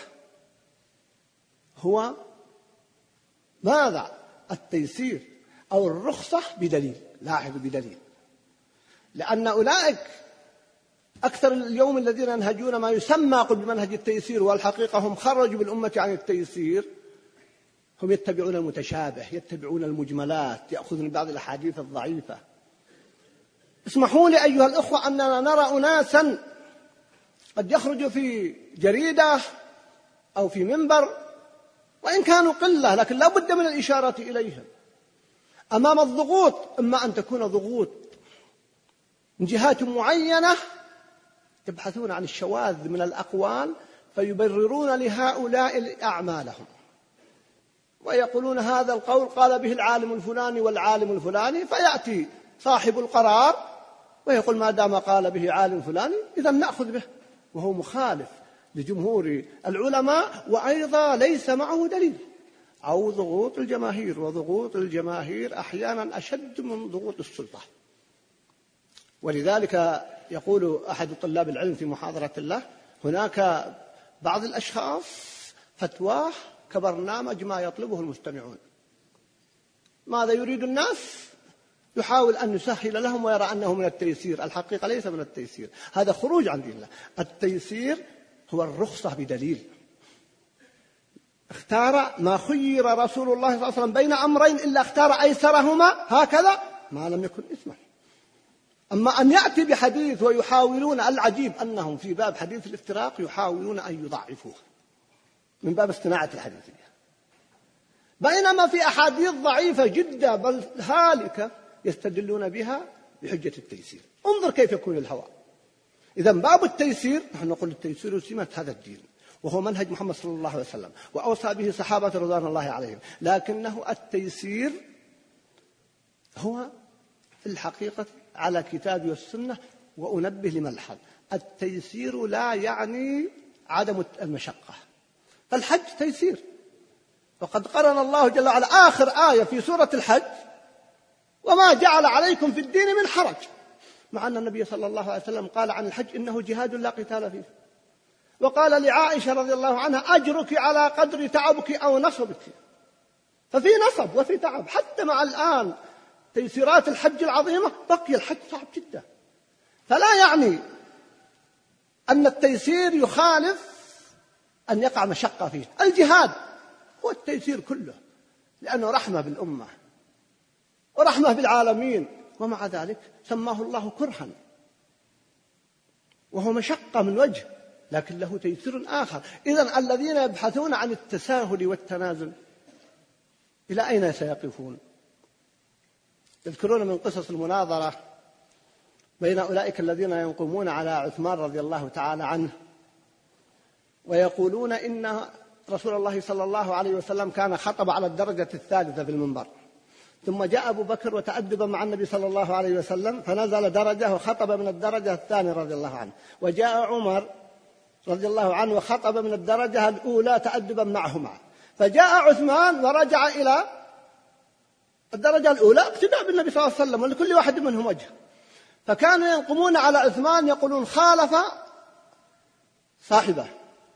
هو ماذا؟ التيسير أو الرخصة بدليل. لاحظوا بدليل، لأن أولئك أكثر اليوم الذين ينهجون ما يسمى قل بمنهج التيسير والحقيقة هم خرجوا بالأمة عن التيسير، هم يتبعون المتشابه، يتبعون المجملات، يأخذون بعض الأحاديث الضعيفة. اسمحوا لي أيها الأخوة أننا نرى أناسا قد يخرج في جريدة أو في منبر وإن كانوا قلة لكن لا بد من الإشارة إليهم أمام الضغوط، إما أن تكون ضغوط من جهات معينة يبحثون عن الشواذ من الأقوال فيبررون لهؤلاء أعمالهم ويقولون هذا القول قال به العالم الفلاني والعالم الفلاني، فيأتي صاحب القرار ويقول ما دام قال به عالم فلاني إذا نأخذ به، وهو مخالف لجمهور العلماء وأيضا ليس معه دليل. أو ضغوط الجماهير، وضغوط الجماهير أحيانا أشد من ضغوط السلطة. ولذلك يقول أحد طلاب العلم في محاضرة له: هناك بعض الأشخاص فتواه كبرنامج ما يطلبه المستمعون. ماذا يريد الناس؟ يحاول أن يسهل لهم ويرى أنه من التيسير، الحقيقة ليس من التيسير، هذا خروج عن دين الله. التيسير هو الرخصة بدليل. اختار ما خير رسول الله صلى الله عليه وسلم بين أمرين إلا اختار أيسرهما، هكذا ما لم يكن إثما. أما أن يأتي بحديث ويحاولون، العجيب أنهم في باب حديث الافتراق يحاولون أن يضعفوه من باب استناعة الحديثية، بينما في أحاديث ضعيفة جدا بل هالكة يستدلون بها بحجة التيسير. انظر كيف يكون الهوى. إذن باب التيسير نحن نقول التيسير سمة هذا الدين، وهو منهج محمد صلى الله عليه وسلم وأوصى به صحابة رضوان الله عليهم، لكنه التيسير هو في الحقيقة على كتاب والسنة. وأنبه لملحظ: التيسير لا يعني عدم المشقة، فالحج تيسير، وقد قرن الله جل وعلا آخر آية في سورة الحج: وما جعل عليكم في الدين من حرج، مع أن النبي صلى الله عليه وسلم قال عن الحج إنه جهاد لا قتال فيه. وقال لعائشة رضي الله عنها: أجرك على قدر تعبك أو نصبك. ففي نصب وفي تعب، حتى مع الآن تيسيرات الحج العظيمة بقي الحج صعب جدا. فلا يعني أن التيسير يخالف أن يقع مشقة فيه. الجهاد هو التيسير كله، لأنه رحمة بالأمة ورحمة بالعالمين، ومع ذلك سماه الله كرها، وهو مشقة من وجه، لكن له تيسير آخر. إذن الذين يبحثون عن التساهل والتنازل إلى أين سيقفون؟ يذكرون من قصص المناظرة بين أولئك الذين ينقمون على عثمان رضي الله تعالى عنه، ويقولون إن رسول الله صلى الله عليه وسلم كان خطب على الدرجة الثالثة في المنبر، ثم جاء أبو بكر وتأدب مع النبي صلى الله عليه وسلم فنزل درجة وخطب من الدرجة الثانية رضي الله عنه، وجاء عمر رضي الله عنه وخطب من الدرجة الأولى تأدبا معهما، فجاء عثمان ورجع إلى الدرجة الأولى اقتداء بالنبي صلى الله عليه وسلم، ولكل واحد منهم وجه. فكانوا ينقمون على عثمان يقولون: خالف صاحبه.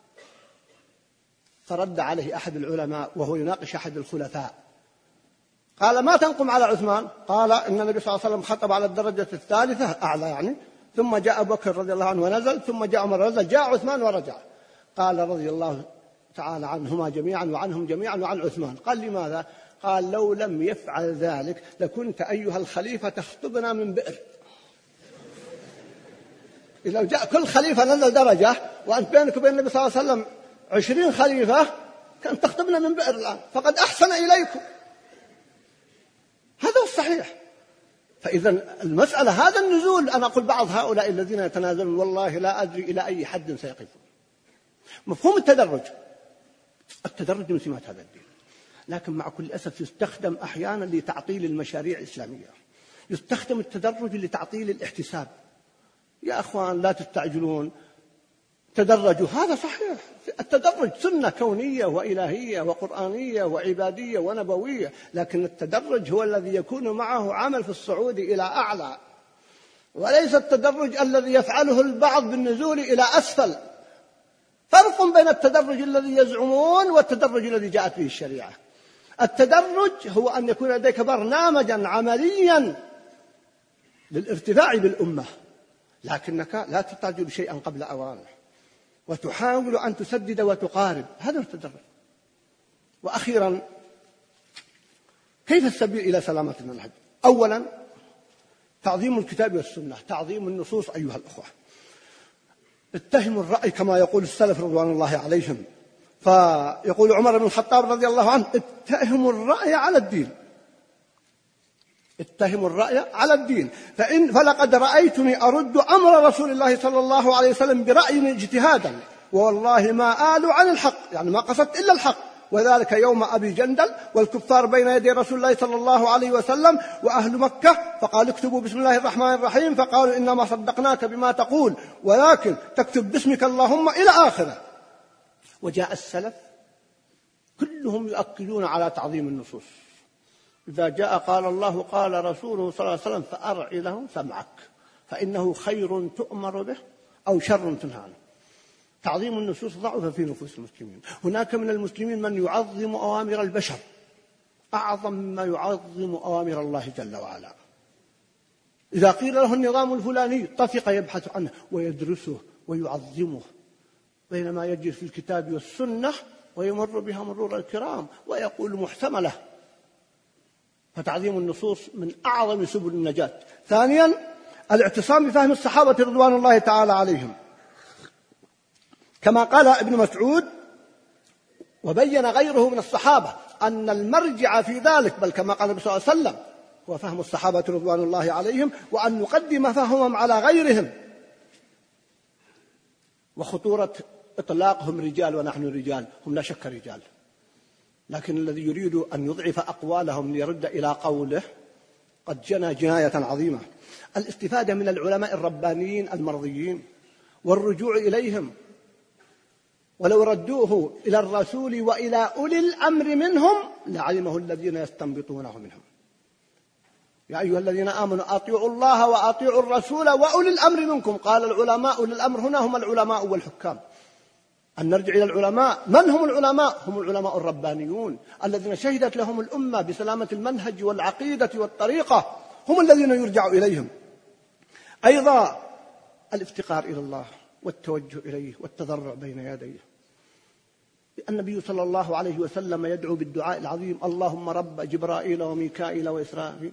فرد عليه أحد العلماء وهو يناقش أحد الخلفاء، قال: ما تنقم على عثمان؟ قال: إن النبي صلى الله عليه وسلم خطب على الدرجة الثالثة أعلى يعني، ثم جاء أبو بكر رضي الله عنه ونزل، ثم جاء عمر ونزل، جاء عثمان ورجع. قال رضي الله تعالى عنهما جميعا وعنهم جميعا وعن عثمان. قال: لماذا؟ قال: لو لم يفعل ذلك لكنت أيها الخليفة تخطبنا من بئر. إذا جاء كل خليفة نزل درجة وأنت بينك وبين النبي صلى الله عليه وسلم عشرين خليفة، كان تخطبنا من بئر الآن، فقد أحسن إليكم. هذا الصحيح. فإذا المسألة هذا النزول، أنا أقول بعض هؤلاء الذين يتنازلون والله لا أدري إلى أي حد سيقفون. مفهوم التدرج، التدرج من سمات هذا الدين، لكن مع كل أسف يستخدم أحيانا لتعطيل المشاريع الإسلامية، يستخدم التدرج لتعطيل الاحتساب. يا أخوان لا تستعجلون، تدرجوا. هذا صحيح، التدرج سنة كونية وإلهية وقرآنية وعبادية ونبوية، لكن التدرج هو الذي يكون معه عمل في الصعود إلى أعلى، وليس التدرج الذي يفعله البعض بالنزول إلى أسفل. فرق بين التدرج الذي يزعمون والتدرج الذي جاءت به الشريعة. التدرج هو أن يكون لديك برنامجا عمليا للارتفاع بالأمة، لكنك لا تستعجل شيئا قبل أوانه، وتحاول أن تسدد وتقارب. هذا التدرج. وأخيرا، كيف السبيل إلى سلامة المنهج؟ أولا، تعظيم الكتاب والسنة، تعظيم النصوص أيها الأخوة. اتهموا الرأي كما يقول السلف رضوان الله عليهم. فيقول عمر بن الخطاب رضي الله عنه: اتهموا الرأي على الدين، اتهموا الرأي على الدين، فإن فلقد رأيتني أرد أمر رسول الله صلى الله عليه وسلم برأي اجتهادا، والله ما آل عن الحق، يعني ما قصدت إلا الحق، وذلك يوم أبي جندل والكفار بين يدي رسول الله صلى الله عليه وسلم وأهل مكة، فقال: اكتبوا بسم الله الرحمن الرحيم، فقالوا: إنما صدقناك بما تقول ولكن تكتب باسمك اللهم إلى آخره. وجاء السلف كلهم يؤكدون على تعظيم النصوص. إذا جاء قال الله قال رسوله صلى الله عليه وسلم فأرع له سمعك، فإنه خير تؤمر به أو شر تنهى عنه. تعظيم النصوص ضعف في نفوس المسلمين. هناك من المسلمين من يعظم أوامر البشر أعظم مما يعظم أوامر الله جل وعلا. إذا قيل له النظام الفلاني طفق يبحث عنه ويدرسه ويعظمه، بينما يجلس في الكتاب والسنة ويمر بها مرور الكرام ويقول محتملة. فتعظيم النصوص من أعظم سبل النجاة. ثانيا، الاعتصام بفهم الصحابة رضوان الله تعالى عليهم، كما قال ابن مسعود وبين غيره من الصحابة أن المرجع في ذلك، بل كما قال النبي صلى الله عليه وسلم، هو فهم الصحابة رضوان الله عليهم، وأن نقدم فهمهم على غيرهم، وخطورة إطلاقهم رجال ونحن رجال. هم لا شك رجال، لكن الذي يريد أن يضعف أقوالهم ليرد إلى قوله قد جنى جناية عظيمة. الاستفادة من العلماء الربانيين المرضيين والرجوع إليهم، ولو ردوه إلى الرسول وإلى أولي الأمر منهم لعلمه الذين يستنبطونه منهم. يا أيها الذين آمنوا أطيعوا الله وأطيعوا الرسول وأولي الأمر منكم. قال العلماء، أولي الأمر هنا هم العلماء والحكام. أن نرجع إلى العلماء. من هم العلماء؟ هم العلماء الربانيون الذين شهدت لهم الأمة بسلامة المنهج والعقيدة والطريقة، هم الذين يرجع إليهم. أيضا الافتقار إلى الله والتوجه إليه والتضرع بين يديه. النبي صلى الله عليه وسلم يدعو بالدعاء العظيم: اللهم رب جبرائيل وميكائيل وإسرافيل،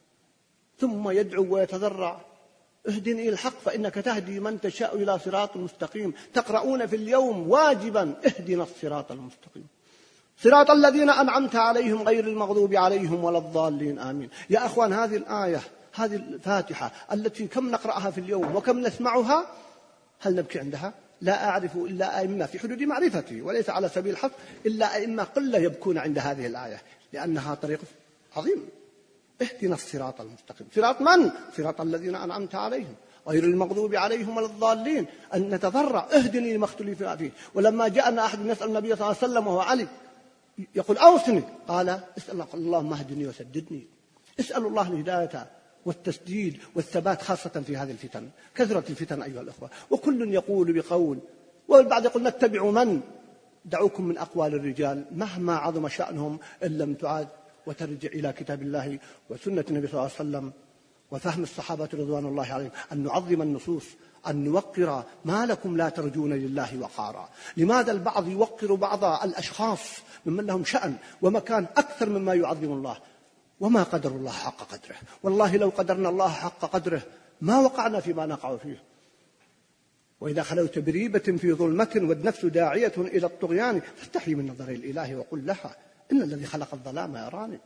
ثم يدعو ويتضرع: اهدني إلى الحق فإنك تهدي من تشاء إلى صراط مستقيم. تقرؤون في اليوم واجبا: اهدنا الصراط المستقيم صراط الذين أنعمت عليهم غير المغضوب عليهم ولا الضالين آمين. يا أخوان، هذه الآية، هذه الفاتحة التي كم نقرأها في اليوم وكم نسمعها، هل نبكي عندها؟ لا أعرف إلا أئمة في حدود معرفتي وليس على سبيل الحق، إلا أئمة قلة يبكون عند هذه الآية، لأنها طريق عظيم. اهدنا الصراط المستقيم. صراط من؟ صراط الذين أنعمت عليهم غير المغضوب عليهم ولا الضالين. أن نتضرع: اهدني لما اختلف فيه. ولما جاءنا أحد يسأل النبي صلى الله عليه وسلم وهو علي يقول: أوصني، قال: اسأل اللهم اهدني وسددني. اسأل الله الهداية والتسديد والثبات، خاصة في هذه الفتن. كثرت الفتن أيها الأخوة، وكل يقول بقول، والبعض يقول نتبع من. دعوكم من أقوال الرجال مهما عظم شأنهم إن لم تعاد وترجع إلى كتاب الله وسنة النبي صلى الله عليه وسلم وفهم الصحابة رضوان الله عليهم، أن نعظم النصوص، أن نوقر. ما لكم لا ترجون لله وقارا؟ لماذا البعض يوقر بعض الأشخاص ممن لهم شأن ومكان أكثر مما يعظم الله؟ وما قدر الله حق قدره. والله لو قدرنا الله حق قدره ما وقعنا فيما نقع فيه. وإذا خلوت بريبة في ظلمة والنفس داعية إلى الطغيان فاستحي من نظر الإله وقل لها إن الذي خلق الظلام يراني.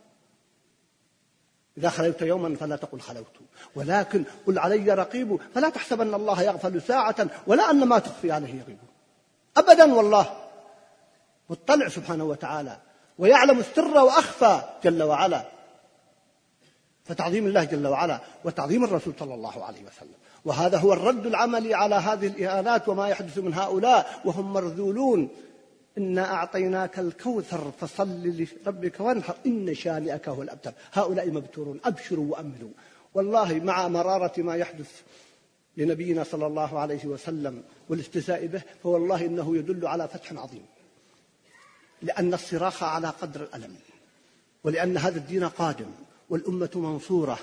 إذا خلوت يوما فلا تقل خلوت، ولكن قل علي رقيب، فلا تحسبن الله يغفل ساعة ولا أن ما تخفي عليه يغيب أبدا. والله مطلع سبحانه وتعالى ويعلم السر وأخفى جل وعلا. فتعظيم الله جل وعلا وتعظيم الرسول صلى الله عليه وسلم، وهذا هو الرد العملي على هذه الإهانات وما يحدث من هؤلاء وهم مرذولون. إنا أعطيناك الكوثر فصل لربك وانحر إن شانئك هو الأبتر. هؤلاء مبتورون، أبشروا وأملوا. والله مع مرارة ما يحدث لنبينا صلى الله عليه وسلم والاستهزاء به، فوالله إنه يدل على فتح عظيم، لأن الصراخ على قدر الألم، ولأن هذا الدين قادم والأمة منصورة.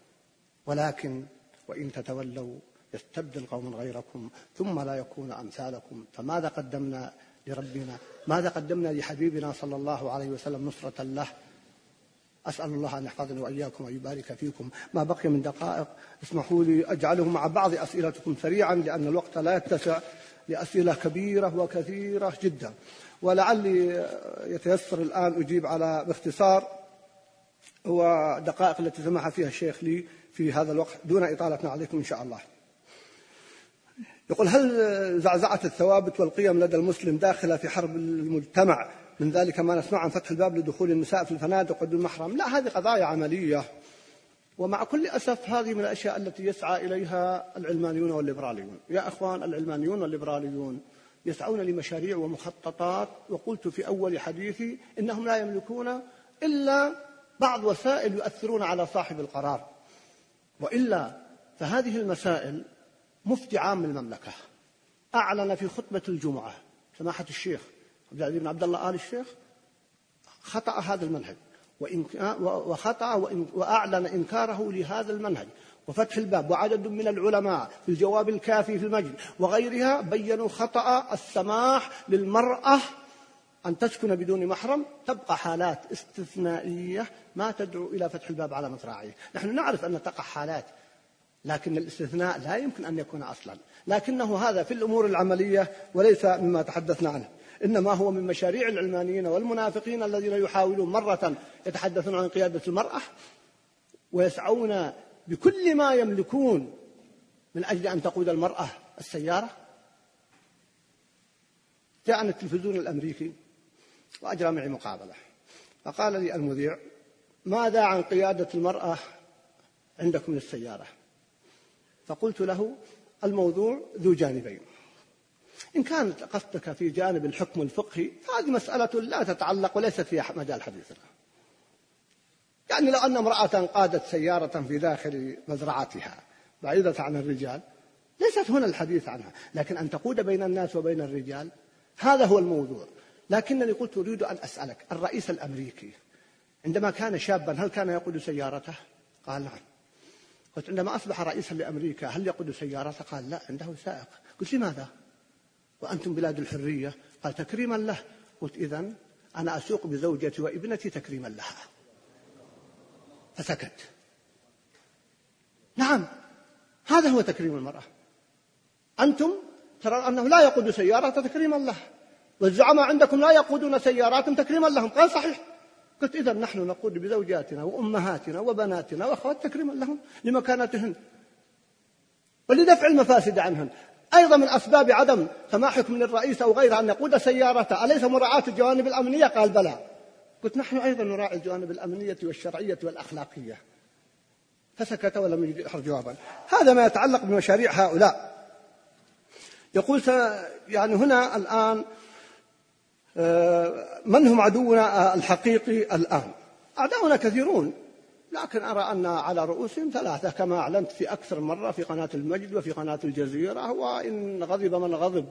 ولكن وإن تتولوا يستبدل قوما غيركم ثم لا يكون أمثالكم. فماذا قدمنا لربنا؟ ماذا قدمنا لحبيبنا صلى الله عليه وسلم نصرة له؟ أسأل الله أن يحفظني وإياكم ويبارك فيكم. ما بقي من دقائق اسمحوا لي أجعله مع بعض أسئلتكم سريعا، لأن الوقت لا يتسع لأسئلة كبيرة وكثيرة جدا، ولعلي يتيسر الآن أجيب على باختصار ودقائق التي سمح فيها الشيخ لي في هذا الوقت دون إطالة عليكم إن شاء الله. يقول: هل زعزعة الثوابت والقيم لدى المسلم داخلة في حرب المجتمع، من ذلك ما نسمع عن فتح الباب لدخول النساء في الفنادق ودون محرم؟ لا، هذه قضايا عملية، ومع كل أسف هذه من الأشياء التي يسعى إليها العلمانيون والليبراليون. يا أخوان، العلمانيون والليبراليون يسعون لمشاريع ومخططات، وقلت في أول حديثي إنهم لا يملكون إلا بعض وسائل يؤثرون على صاحب القرار، وإلا فهذه المسائل مفتي عام المملكة أعلن في خطبة الجمعة سماحة الشيخ عبد العزيز بن عبد الله آل الشيخ خطأ هذا المنهج وخطأ وأعلن إنكاره لهذا المنهج وفتح الباب. وعدد من العلماء في الجواب الكافي في المجلس وغيرها بيّنوا خطأ السماح للمرأة أن تسكن بدون محرم. تبقى حالات استثنائية ما تدعو إلى فتح الباب على مصراعيه. نحن نعرف أن تقع حالات، لكن الاستثناء لا يمكن أن يكون أصلا، لكنه هذا في الأمور العملية وليس مما تحدثنا عنه، إنما هو من مشاريع العلمانيين والمنافقين الذين يحاولون مرة يتحدثون عن قيادة المرأة ويسعون بكل ما يملكون من أجل أن تقود المرأة السيارة. جاءنا التلفزيون الأمريكي وأجرى معي مقابلة، فقال لي المذيع: ماذا عن قيادة المرأة عندكم من السيارة؟ فقلت له الموضوع ذو جانبين، إن كانت قصدك في جانب الحكم الفقهي فهذه مسألة لا تتعلق وليست في مجال حديثنا. يعني لو أن امرأة قادت سيارة في داخل مزرعتها بعيدة عن الرجال ليست هنا الحديث عنها، لكن أن تقود بين الناس وبين الرجال هذا هو الموضوع. لكنني قلت أريد أن أسألك، الرئيس الأمريكي عندما كان شابا هل كان يقود سيارته؟ قال نعم. قلت عندما أصبح رئيسا لأمريكا هل يقود سيارته؟ قال لا، عنده سائق. قلت لماذا وأنتم بلاد الحرية؟ قال تكريما له. قلت إذن أنا أسوق بزوجتي وابنتي تكريما لها. فسكت. نعم، هذا هو تكريم المرأة. أنتم ترى أنه لا يقود سيارة تكريما له، والزعماء عندكم لا يقودون سيارات تكريما لهم. قال صحيح. قلت إذن نحن نقود بزوجاتنا وأمهاتنا وبناتنا وأخوات تكريما لهم لمكانتهن ولدفع المفاسد عنهن. أيضا من أسباب عدم سماحكم من الرئيس أو غيره أن يقود سيارته أليس مراعاة الجوانب الأمنية؟ قال بلى. قلت نحن أيضا نراعي الجوانب الأمنية والشرعية والأخلاقية. فسكت ولم يجد جوابا. هذا ما يتعلق بمشاريع هؤلاء. يقول يعني هنا الآن من هم عدونا الحقيقي الآن؟ أعداؤنا كثيرون، لكن أرى أن على رؤوسهم ثلاثة كما أعلنت في أكثر مرة في قناة المجد وفي قناة الجزيرة، وإن غضب من غضب،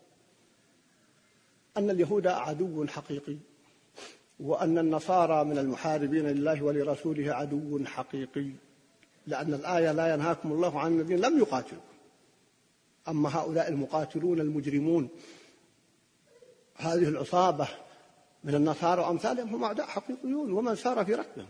أن اليهود عدو حقيقي، وأن النصارى من المحاربين لله ولرسوله عدو حقيقي، لأن الآية لا ينهاكم الله عن الذين لم يقاتلوا. أما هؤلاء المقاتلون المجرمون هذه العصابة من النصارى وأمثالهم هم أعداء حقيقيون ومن سار في ركبهم.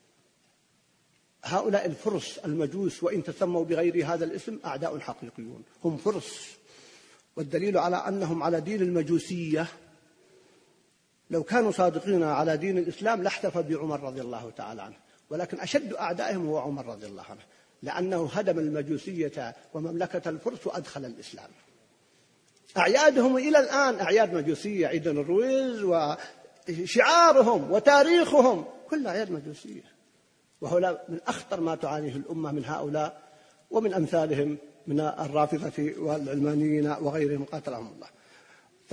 هؤلاء الفرس المجوس وإن تسموا بغير هذا الاسم أعداء حقيقيون، هم فرس، والدليل على أنهم على دين المجوسية. لو كانوا صادقين على دين الإسلام لاحتفى بعمر رضي الله تعالى عنه، ولكن أشد أعدائهم هو عمر رضي الله عنه، لأنه هدم المجوسية ومملكة الفرس وأدخل الإسلام. أعيادهم إلى الآن أعياد مجوسية، عيد الرويز وشعارهم وتاريخهم كل أعياد مجوسية، وهؤلاء من أخطر ما تعانيه الأمة من هؤلاء ومن أمثالهم من الرافضة والعلمانيين وغيرهم قاتلهم الله. ف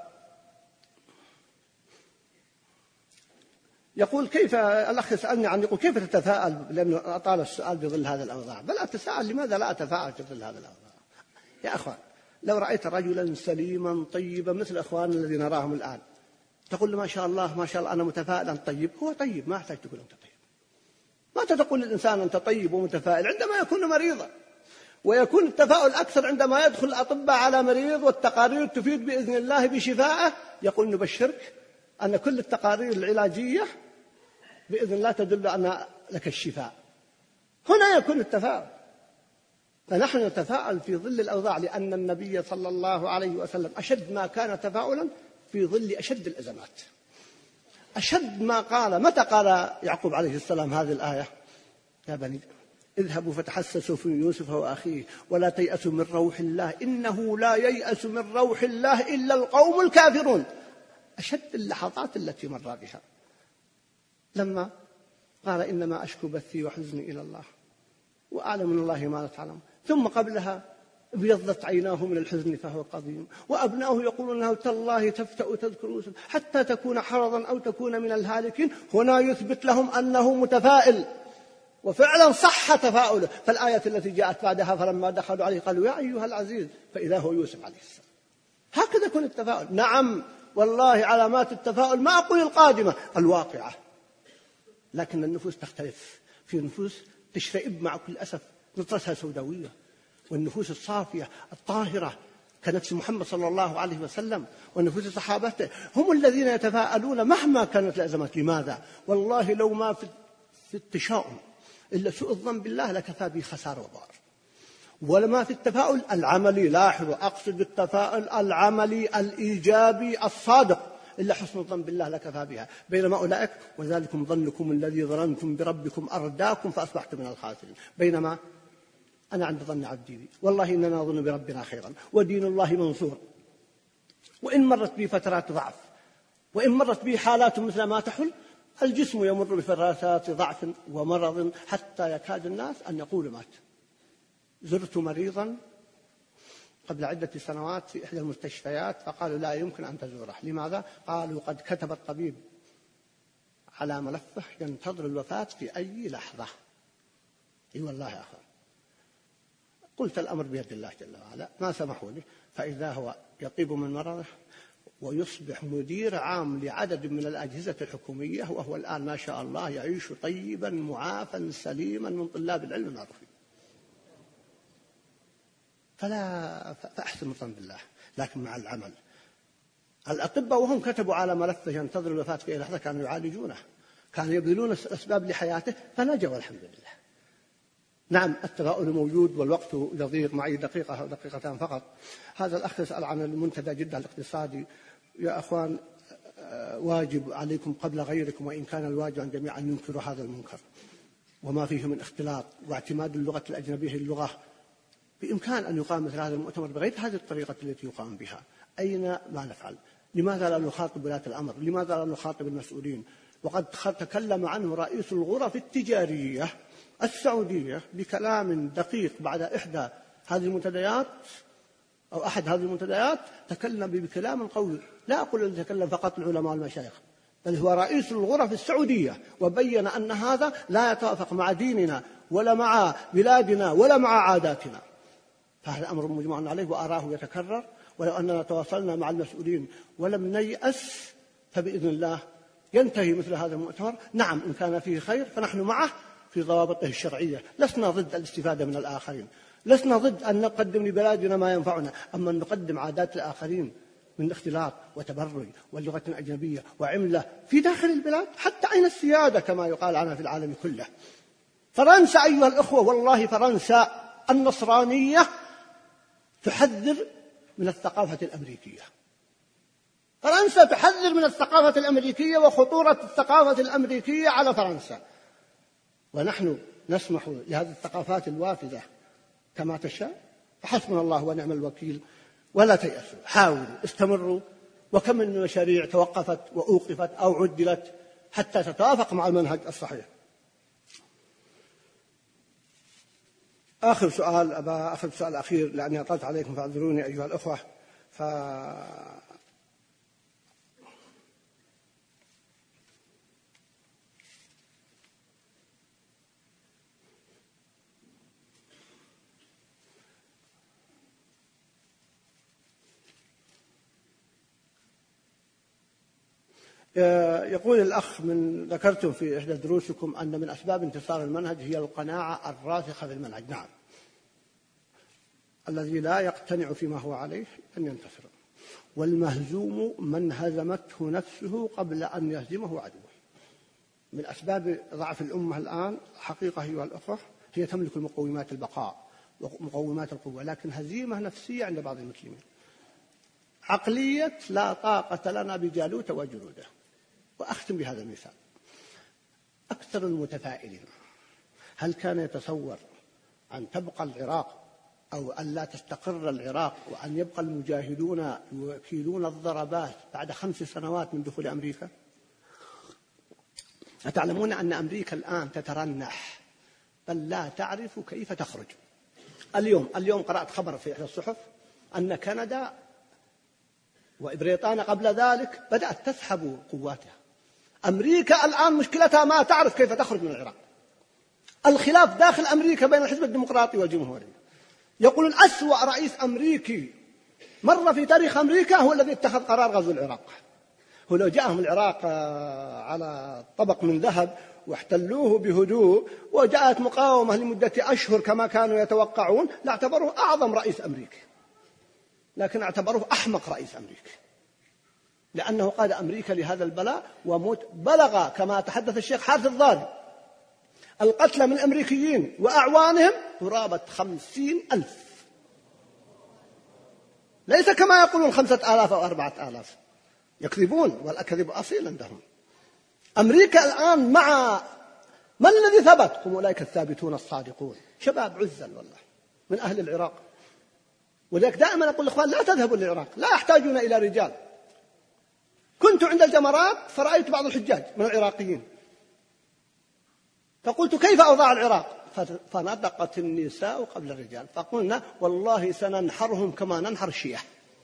يقول كيف الأخ يسألني عن يقول كيف تتفاءل، لأنه أطال السؤال بظل هذا الأوضاع. بل أتساءل لماذا لا أتفاءل بظل هذا الأوضاع؟ يا أخوان، لو رأيت رجلا سليما طيبا مثل أخواننا الذين نراهم الآن تقول له ما شاء الله ما شاء الله أنا متفائل أنت طيب، هو طيب، ما أحتاج تقول أنت طيب. ما تقول للإنسان أنت طيب ومتفائل عندما يكون مريضا، ويكون التفاؤل أكثر عندما يدخل الأطباء على مريض والتقارير تفيد بإذن الله بشفائه، يقول نبشرك أن كل التقارير العلاجية بإذن الله تدل أن لك الشفاء. هنا يكون التفاؤل. فنحن نتفاءل في ظل الأوضاع، لأن النبي صلى الله عليه وسلم أشد ما كان تفاؤلا في ظل أشد الأزمات. أشد ما قال، متى قال يعقوب عليه السلام هذه الآية؟ يا بني اذهبوا فتحسسوا في يوسف وأخيه ولا تيأسوا من روح الله إنه لا ييأس من روح الله إلا القوم الكافرون. أشد اللحظات التي مر بها لما قال إنما أشكو بثي وحزني إلى الله وأعلم من الله ما لا تعلم. ثم قبلها ابيضت عيناه من الحزن فهو قضيم، وأبناؤه يقولون أنه تالله تفتأ تذكر يوسف حتى تكون حرضا أو تكون من الهالكين. هنا يثبت لهم أنه متفائل، وفعلا صح تفاؤله. فالآية التي جاءت بعدها فلما دخلوا عليه قالوا يا أيها العزيز فإذا هو يوسف عليه السلام. هكذا يكون التفاؤل. نعم والله علامات التفاؤل ما أقول القادمة الواقعة، لكن النفوس تختلف. في نفوس تشرئب مع كل أسف نطرتها سوداوية، والنفوس الصافية الطاهرة كنفس محمد صلى الله عليه وسلم ونفوس صحابته هم الذين يتفاءلون مهما كانت الأزمات. لماذا؟ والله لو ما في التشاؤم إلا سوء الظن بالله لكفى به خسارة وضار. ولما في التفاؤل العملي، لاحظوا أقصد التفاؤل العملي الإيجابي الصادق، إلا حسن الظن بالله لكفى بها. بينما أولئك وذلكم ظنكم الذي ظننتم بربكم أرداكم فأصبحتم من الخاسرين. بينما أنا عند ظن عبدي بي، والله إننا نظن بربنا خيرا ودين الله منصور. وإن مرت بي فترات ضعف وإن مرت بي حالات مثل ما تحل الجسم يمر بفترات ضعف ومرض حتى يكاد الناس أن يقولوا مات. زرت مريضا قبل عدة سنوات في إحدى المستشفيات فقالوا لا يمكن أن تزوره. لماذا؟ قالوا قد كتب الطبيب على ملفه ينتظر الوفاة في أي لحظة. اي والله يا أخوان. قلت الأمر بيد الله جل وعلا، ما سمحوا لي، فإذا هو يطيب من مرضه ويصبح مدير عام لعدد من الأجهزة الحكومية، وهو الآن ما شاء الله يعيش طيبا معافا سليما من طلاب العلم المعروفين. فلا فأحسن الظن بالله، لكن مع العمل. الأطباء وهم كتبوا على ملفه ينتظر الوفاة في أي لحظة كانوا يعالجونه، كانوا يبذلون الأسباب لحياته فنجوا والحمد لله. نعم التفاؤل موجود والوقت يضيق، معي دقيقة أو دقيقتان فقط. هذا الأخ يسأل عن المنتدى جدة الاقتصادي. يا أخوان، واجب عليكم قبل غيركم، وإن كان الواجب عن جميع أن ينكروا هذا المنكر وما فيه من اختلاط واعتماد اللغة الأجنبية اللغة. بإمكان أن يقام مثل هذا المؤتمر بغير هذه الطريقة التي يقام بها. أين ما نفعل؟ لماذا لا نخاطب ولاة الأمر؟ لماذا لا نخاطب المسؤولين؟ وقد تكلم عنه رئيس الغرف التجارية السعودية بكلام دقيق بعد إحدى هذه المنتديات أو أحد هذه المنتديات، تكلم بكلام قوي. لا أقول أن يتكلم فقط العلماء والمشايخ، بل هو رئيس الغرف السعودية، وبين أن هذا لا يتوافق مع ديننا ولا مع بلادنا ولا مع عاداتنا. فهذا أمر مجمع عليه وأراه يتكرر. ولو أننا تواصلنا مع المسؤولين ولم نيأس فبإذن الله ينتهي مثل هذا المؤتمر. نعم إن كان فيه خير فنحن معه في ضوابطه الشرعية، لسنا ضد الاستفادة من الآخرين، لسنا ضد أن نقدم لبلادنا ما ينفعنا، أما أن نقدم عادات الآخرين من اختلاط وتبرج واللغة الأجنبية وعملة في داخل البلاد. حتى أين السيادة كما يقال عنها في العالم كله؟ فرنسا أيها الأخوة، والله فرنسا النصرانية تحذر من الثقافة الأمريكية. فرنسا تحذر من الثقافة الأمريكية وخطورة الثقافة الأمريكية على فرنسا، ونحن نسمح لهذه الثقافات الوافدة كما تشاء. فحسبنا الله ونعم الوكيل. ولا تيأسوا، حاولوا، استمروا. وكم من مشاريع توقفت وأوقفت أو عدلت حتى تتوافق مع المنهج الصحيح. آخر سؤال، أبا أخذ سؤال أخير لأني أطلت عليكم فاعذروني أيها الأخوة. ف يقول الأخ، من ذكرتم في إحدى دروسكم أن من أسباب انتصار المنهج هي القناعة الراسخة في المنهج. نعم، الذي لا يقتنع فيما هو عليه أن ينتصر، والمهزوم من هزمته نفسه قبل أن يهزمه عدوه. من أسباب ضعف الأمة الآن حقيقة أيها الأخوة هي تملك مقومات البقاء ومقومات القوة، لكن هزيمة نفسية عند بعض المسلمين. عقلية لا طاقة لنا بجالوت وجنوده. وأختم بهذا المثال. أكثر المتفائلين هل كان يتصور أن تبقى العراق أو أن لا تستقر العراق وأن يبقى المجاهدون يوكلون الضربات بعد خمس سنوات من دخول أمريكا؟ أتعلمون أن أمريكا الآن تترنح بل لا تعرف كيف تخرج؟ اليوم اليوم قرأت خبر في إحدى الصحف أن كندا وبريطانيا قبل ذلك بدأت تسحب قواتها. أمريكا الآن مشكلتها ما تعرف كيف تخرج من العراق. الخلاف داخل أمريكا بين الحزب الديمقراطي والجمهوري. يقولون أسوأ رئيس أمريكي مر في تاريخ أمريكا هو الذي اتخذ قرار غزو العراق. هو لو جاءهم العراق على طبق من ذهب واحتلوه بهدوء وجاءت مقاومة لمدة أشهر كما كانوا يتوقعون لاعتبروه أعظم رئيس أمريكي، لكن اعتبروه أحمق رئيس أمريكي لأنه قاد أمريكا لهذا البلاء وموت. بلغ كما تحدث الشيخ حارث الضاري القتلى من الأمريكيين وأعوانهم قرابة خمسين ألف، ليس كما يقولون خمسة آلاف أو أربعة آلاف، يكذبون والأكذب أصيل عندهم. أمريكا الآن مع من الذي ثبت؟ هم أولئك الثابتون الصادقون، شباب عزل والله من أهل العراق. ولذلك دائما أقول الإخوان لا تذهبوا للعراق، لا يحتاجون إلى رجال. كنت عند الجمرات فرأيت بعض الحجاج من العراقيين، فقلت كيف أوضاع العراق؟ فنطقت النساء قبل الرجال فقلنا والله سننحرهم كما ننحر الشيعة.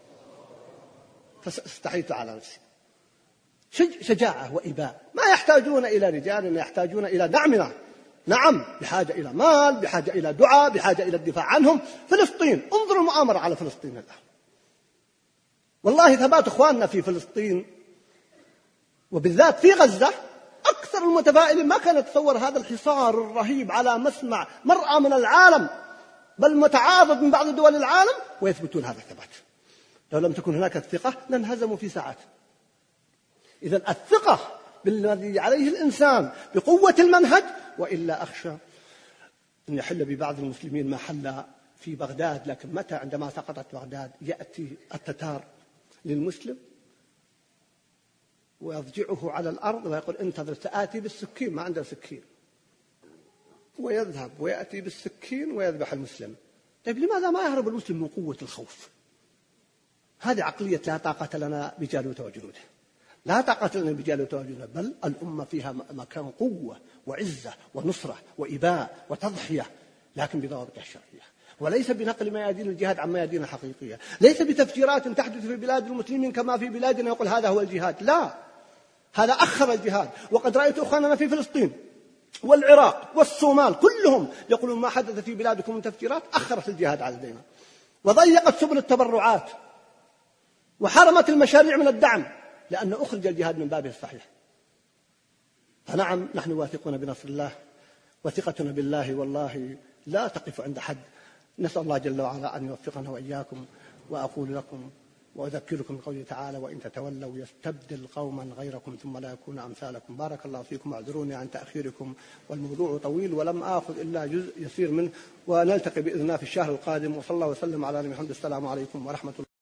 فاستحيت على نفسي. شجاعة وإباء، ما يحتاجون إلى رجال، يحتاجون إلى دعمنا. نعم، بحاجة إلى مال، بحاجة إلى دعاء، بحاجة إلى الدفاع عنهم. فلسطين، انظروا المؤامرة على فلسطين الآن. والله ثبات إخواننا في فلسطين وبالذات في غزة أكثر المتفائلين ما كان يتصور هذا الحصار الرهيب على مسمع مرأى من العالم بل متعاضد من بعض دول العالم ويثبتون هذا الثبات. لو لم تكن هناك الثقة لانهزموا في ساعات. إذن الثقة بالذي عليه الإنسان بقوة المنهج، وإلا أخشى أن يحل ببعض المسلمين ما حل في بغداد. لكن متى عندما سقطت بغداد يأتي التتار للمسلم ويضجعه على الأرض ويقول انتظر سآتي بالسكين، ما عنده سكين، ويذهب ويأتي بالسكين ويذبح المسلم. طيب لماذا ما يهرب المسلم من قوة الخوف؟ هذه عقلية لا طاقة لنا بجالوت وجنوده، لا طاقة لنا بجالوت وجنوده، بل الأمة فيها مكان قوة وعزة ونصرة وإباء وتضحية، لكن بضوابط الشرعية، وليس بنقل ميادين الجهاد عن ميادين الحقيقية، ليس بتفجيرات تحدث في بلاد المسلمين كما في بلادنا يقول هذا هو الجهاد. لا، هذا أخر الجهاد. وقد رأيت أخواننا في فلسطين والعراق والصومال كلهم يقولون ما حدث في بلادكم من تفجيرات أخرت الجهاد علينا وضيقت سبل التبرعات وحرمت المشاريع من الدعم، لأنه أخرج الجهاد من بابه الصحيح. فنعم، نحن واثقون بنصر الله، وثقتنا بالله والله لا تقف عند حد. نسأل الله جل وعلا أن يوفقنا وإياكم. وأقول لكم وأذكركم بقوله تعالى وإن تتولوا يستبدل قوما غيركم ثم لا يكون أمثالكم. بارك الله فيكم، واعذروني عن تأخيركم، والموضوع طويل ولم آخذ إلا جزء يسير منه، ونلتقي بإذن الله في الشهر القادم. وصلى الله وسلم على نبينا محمد. السلام عليكم ورحمة الله.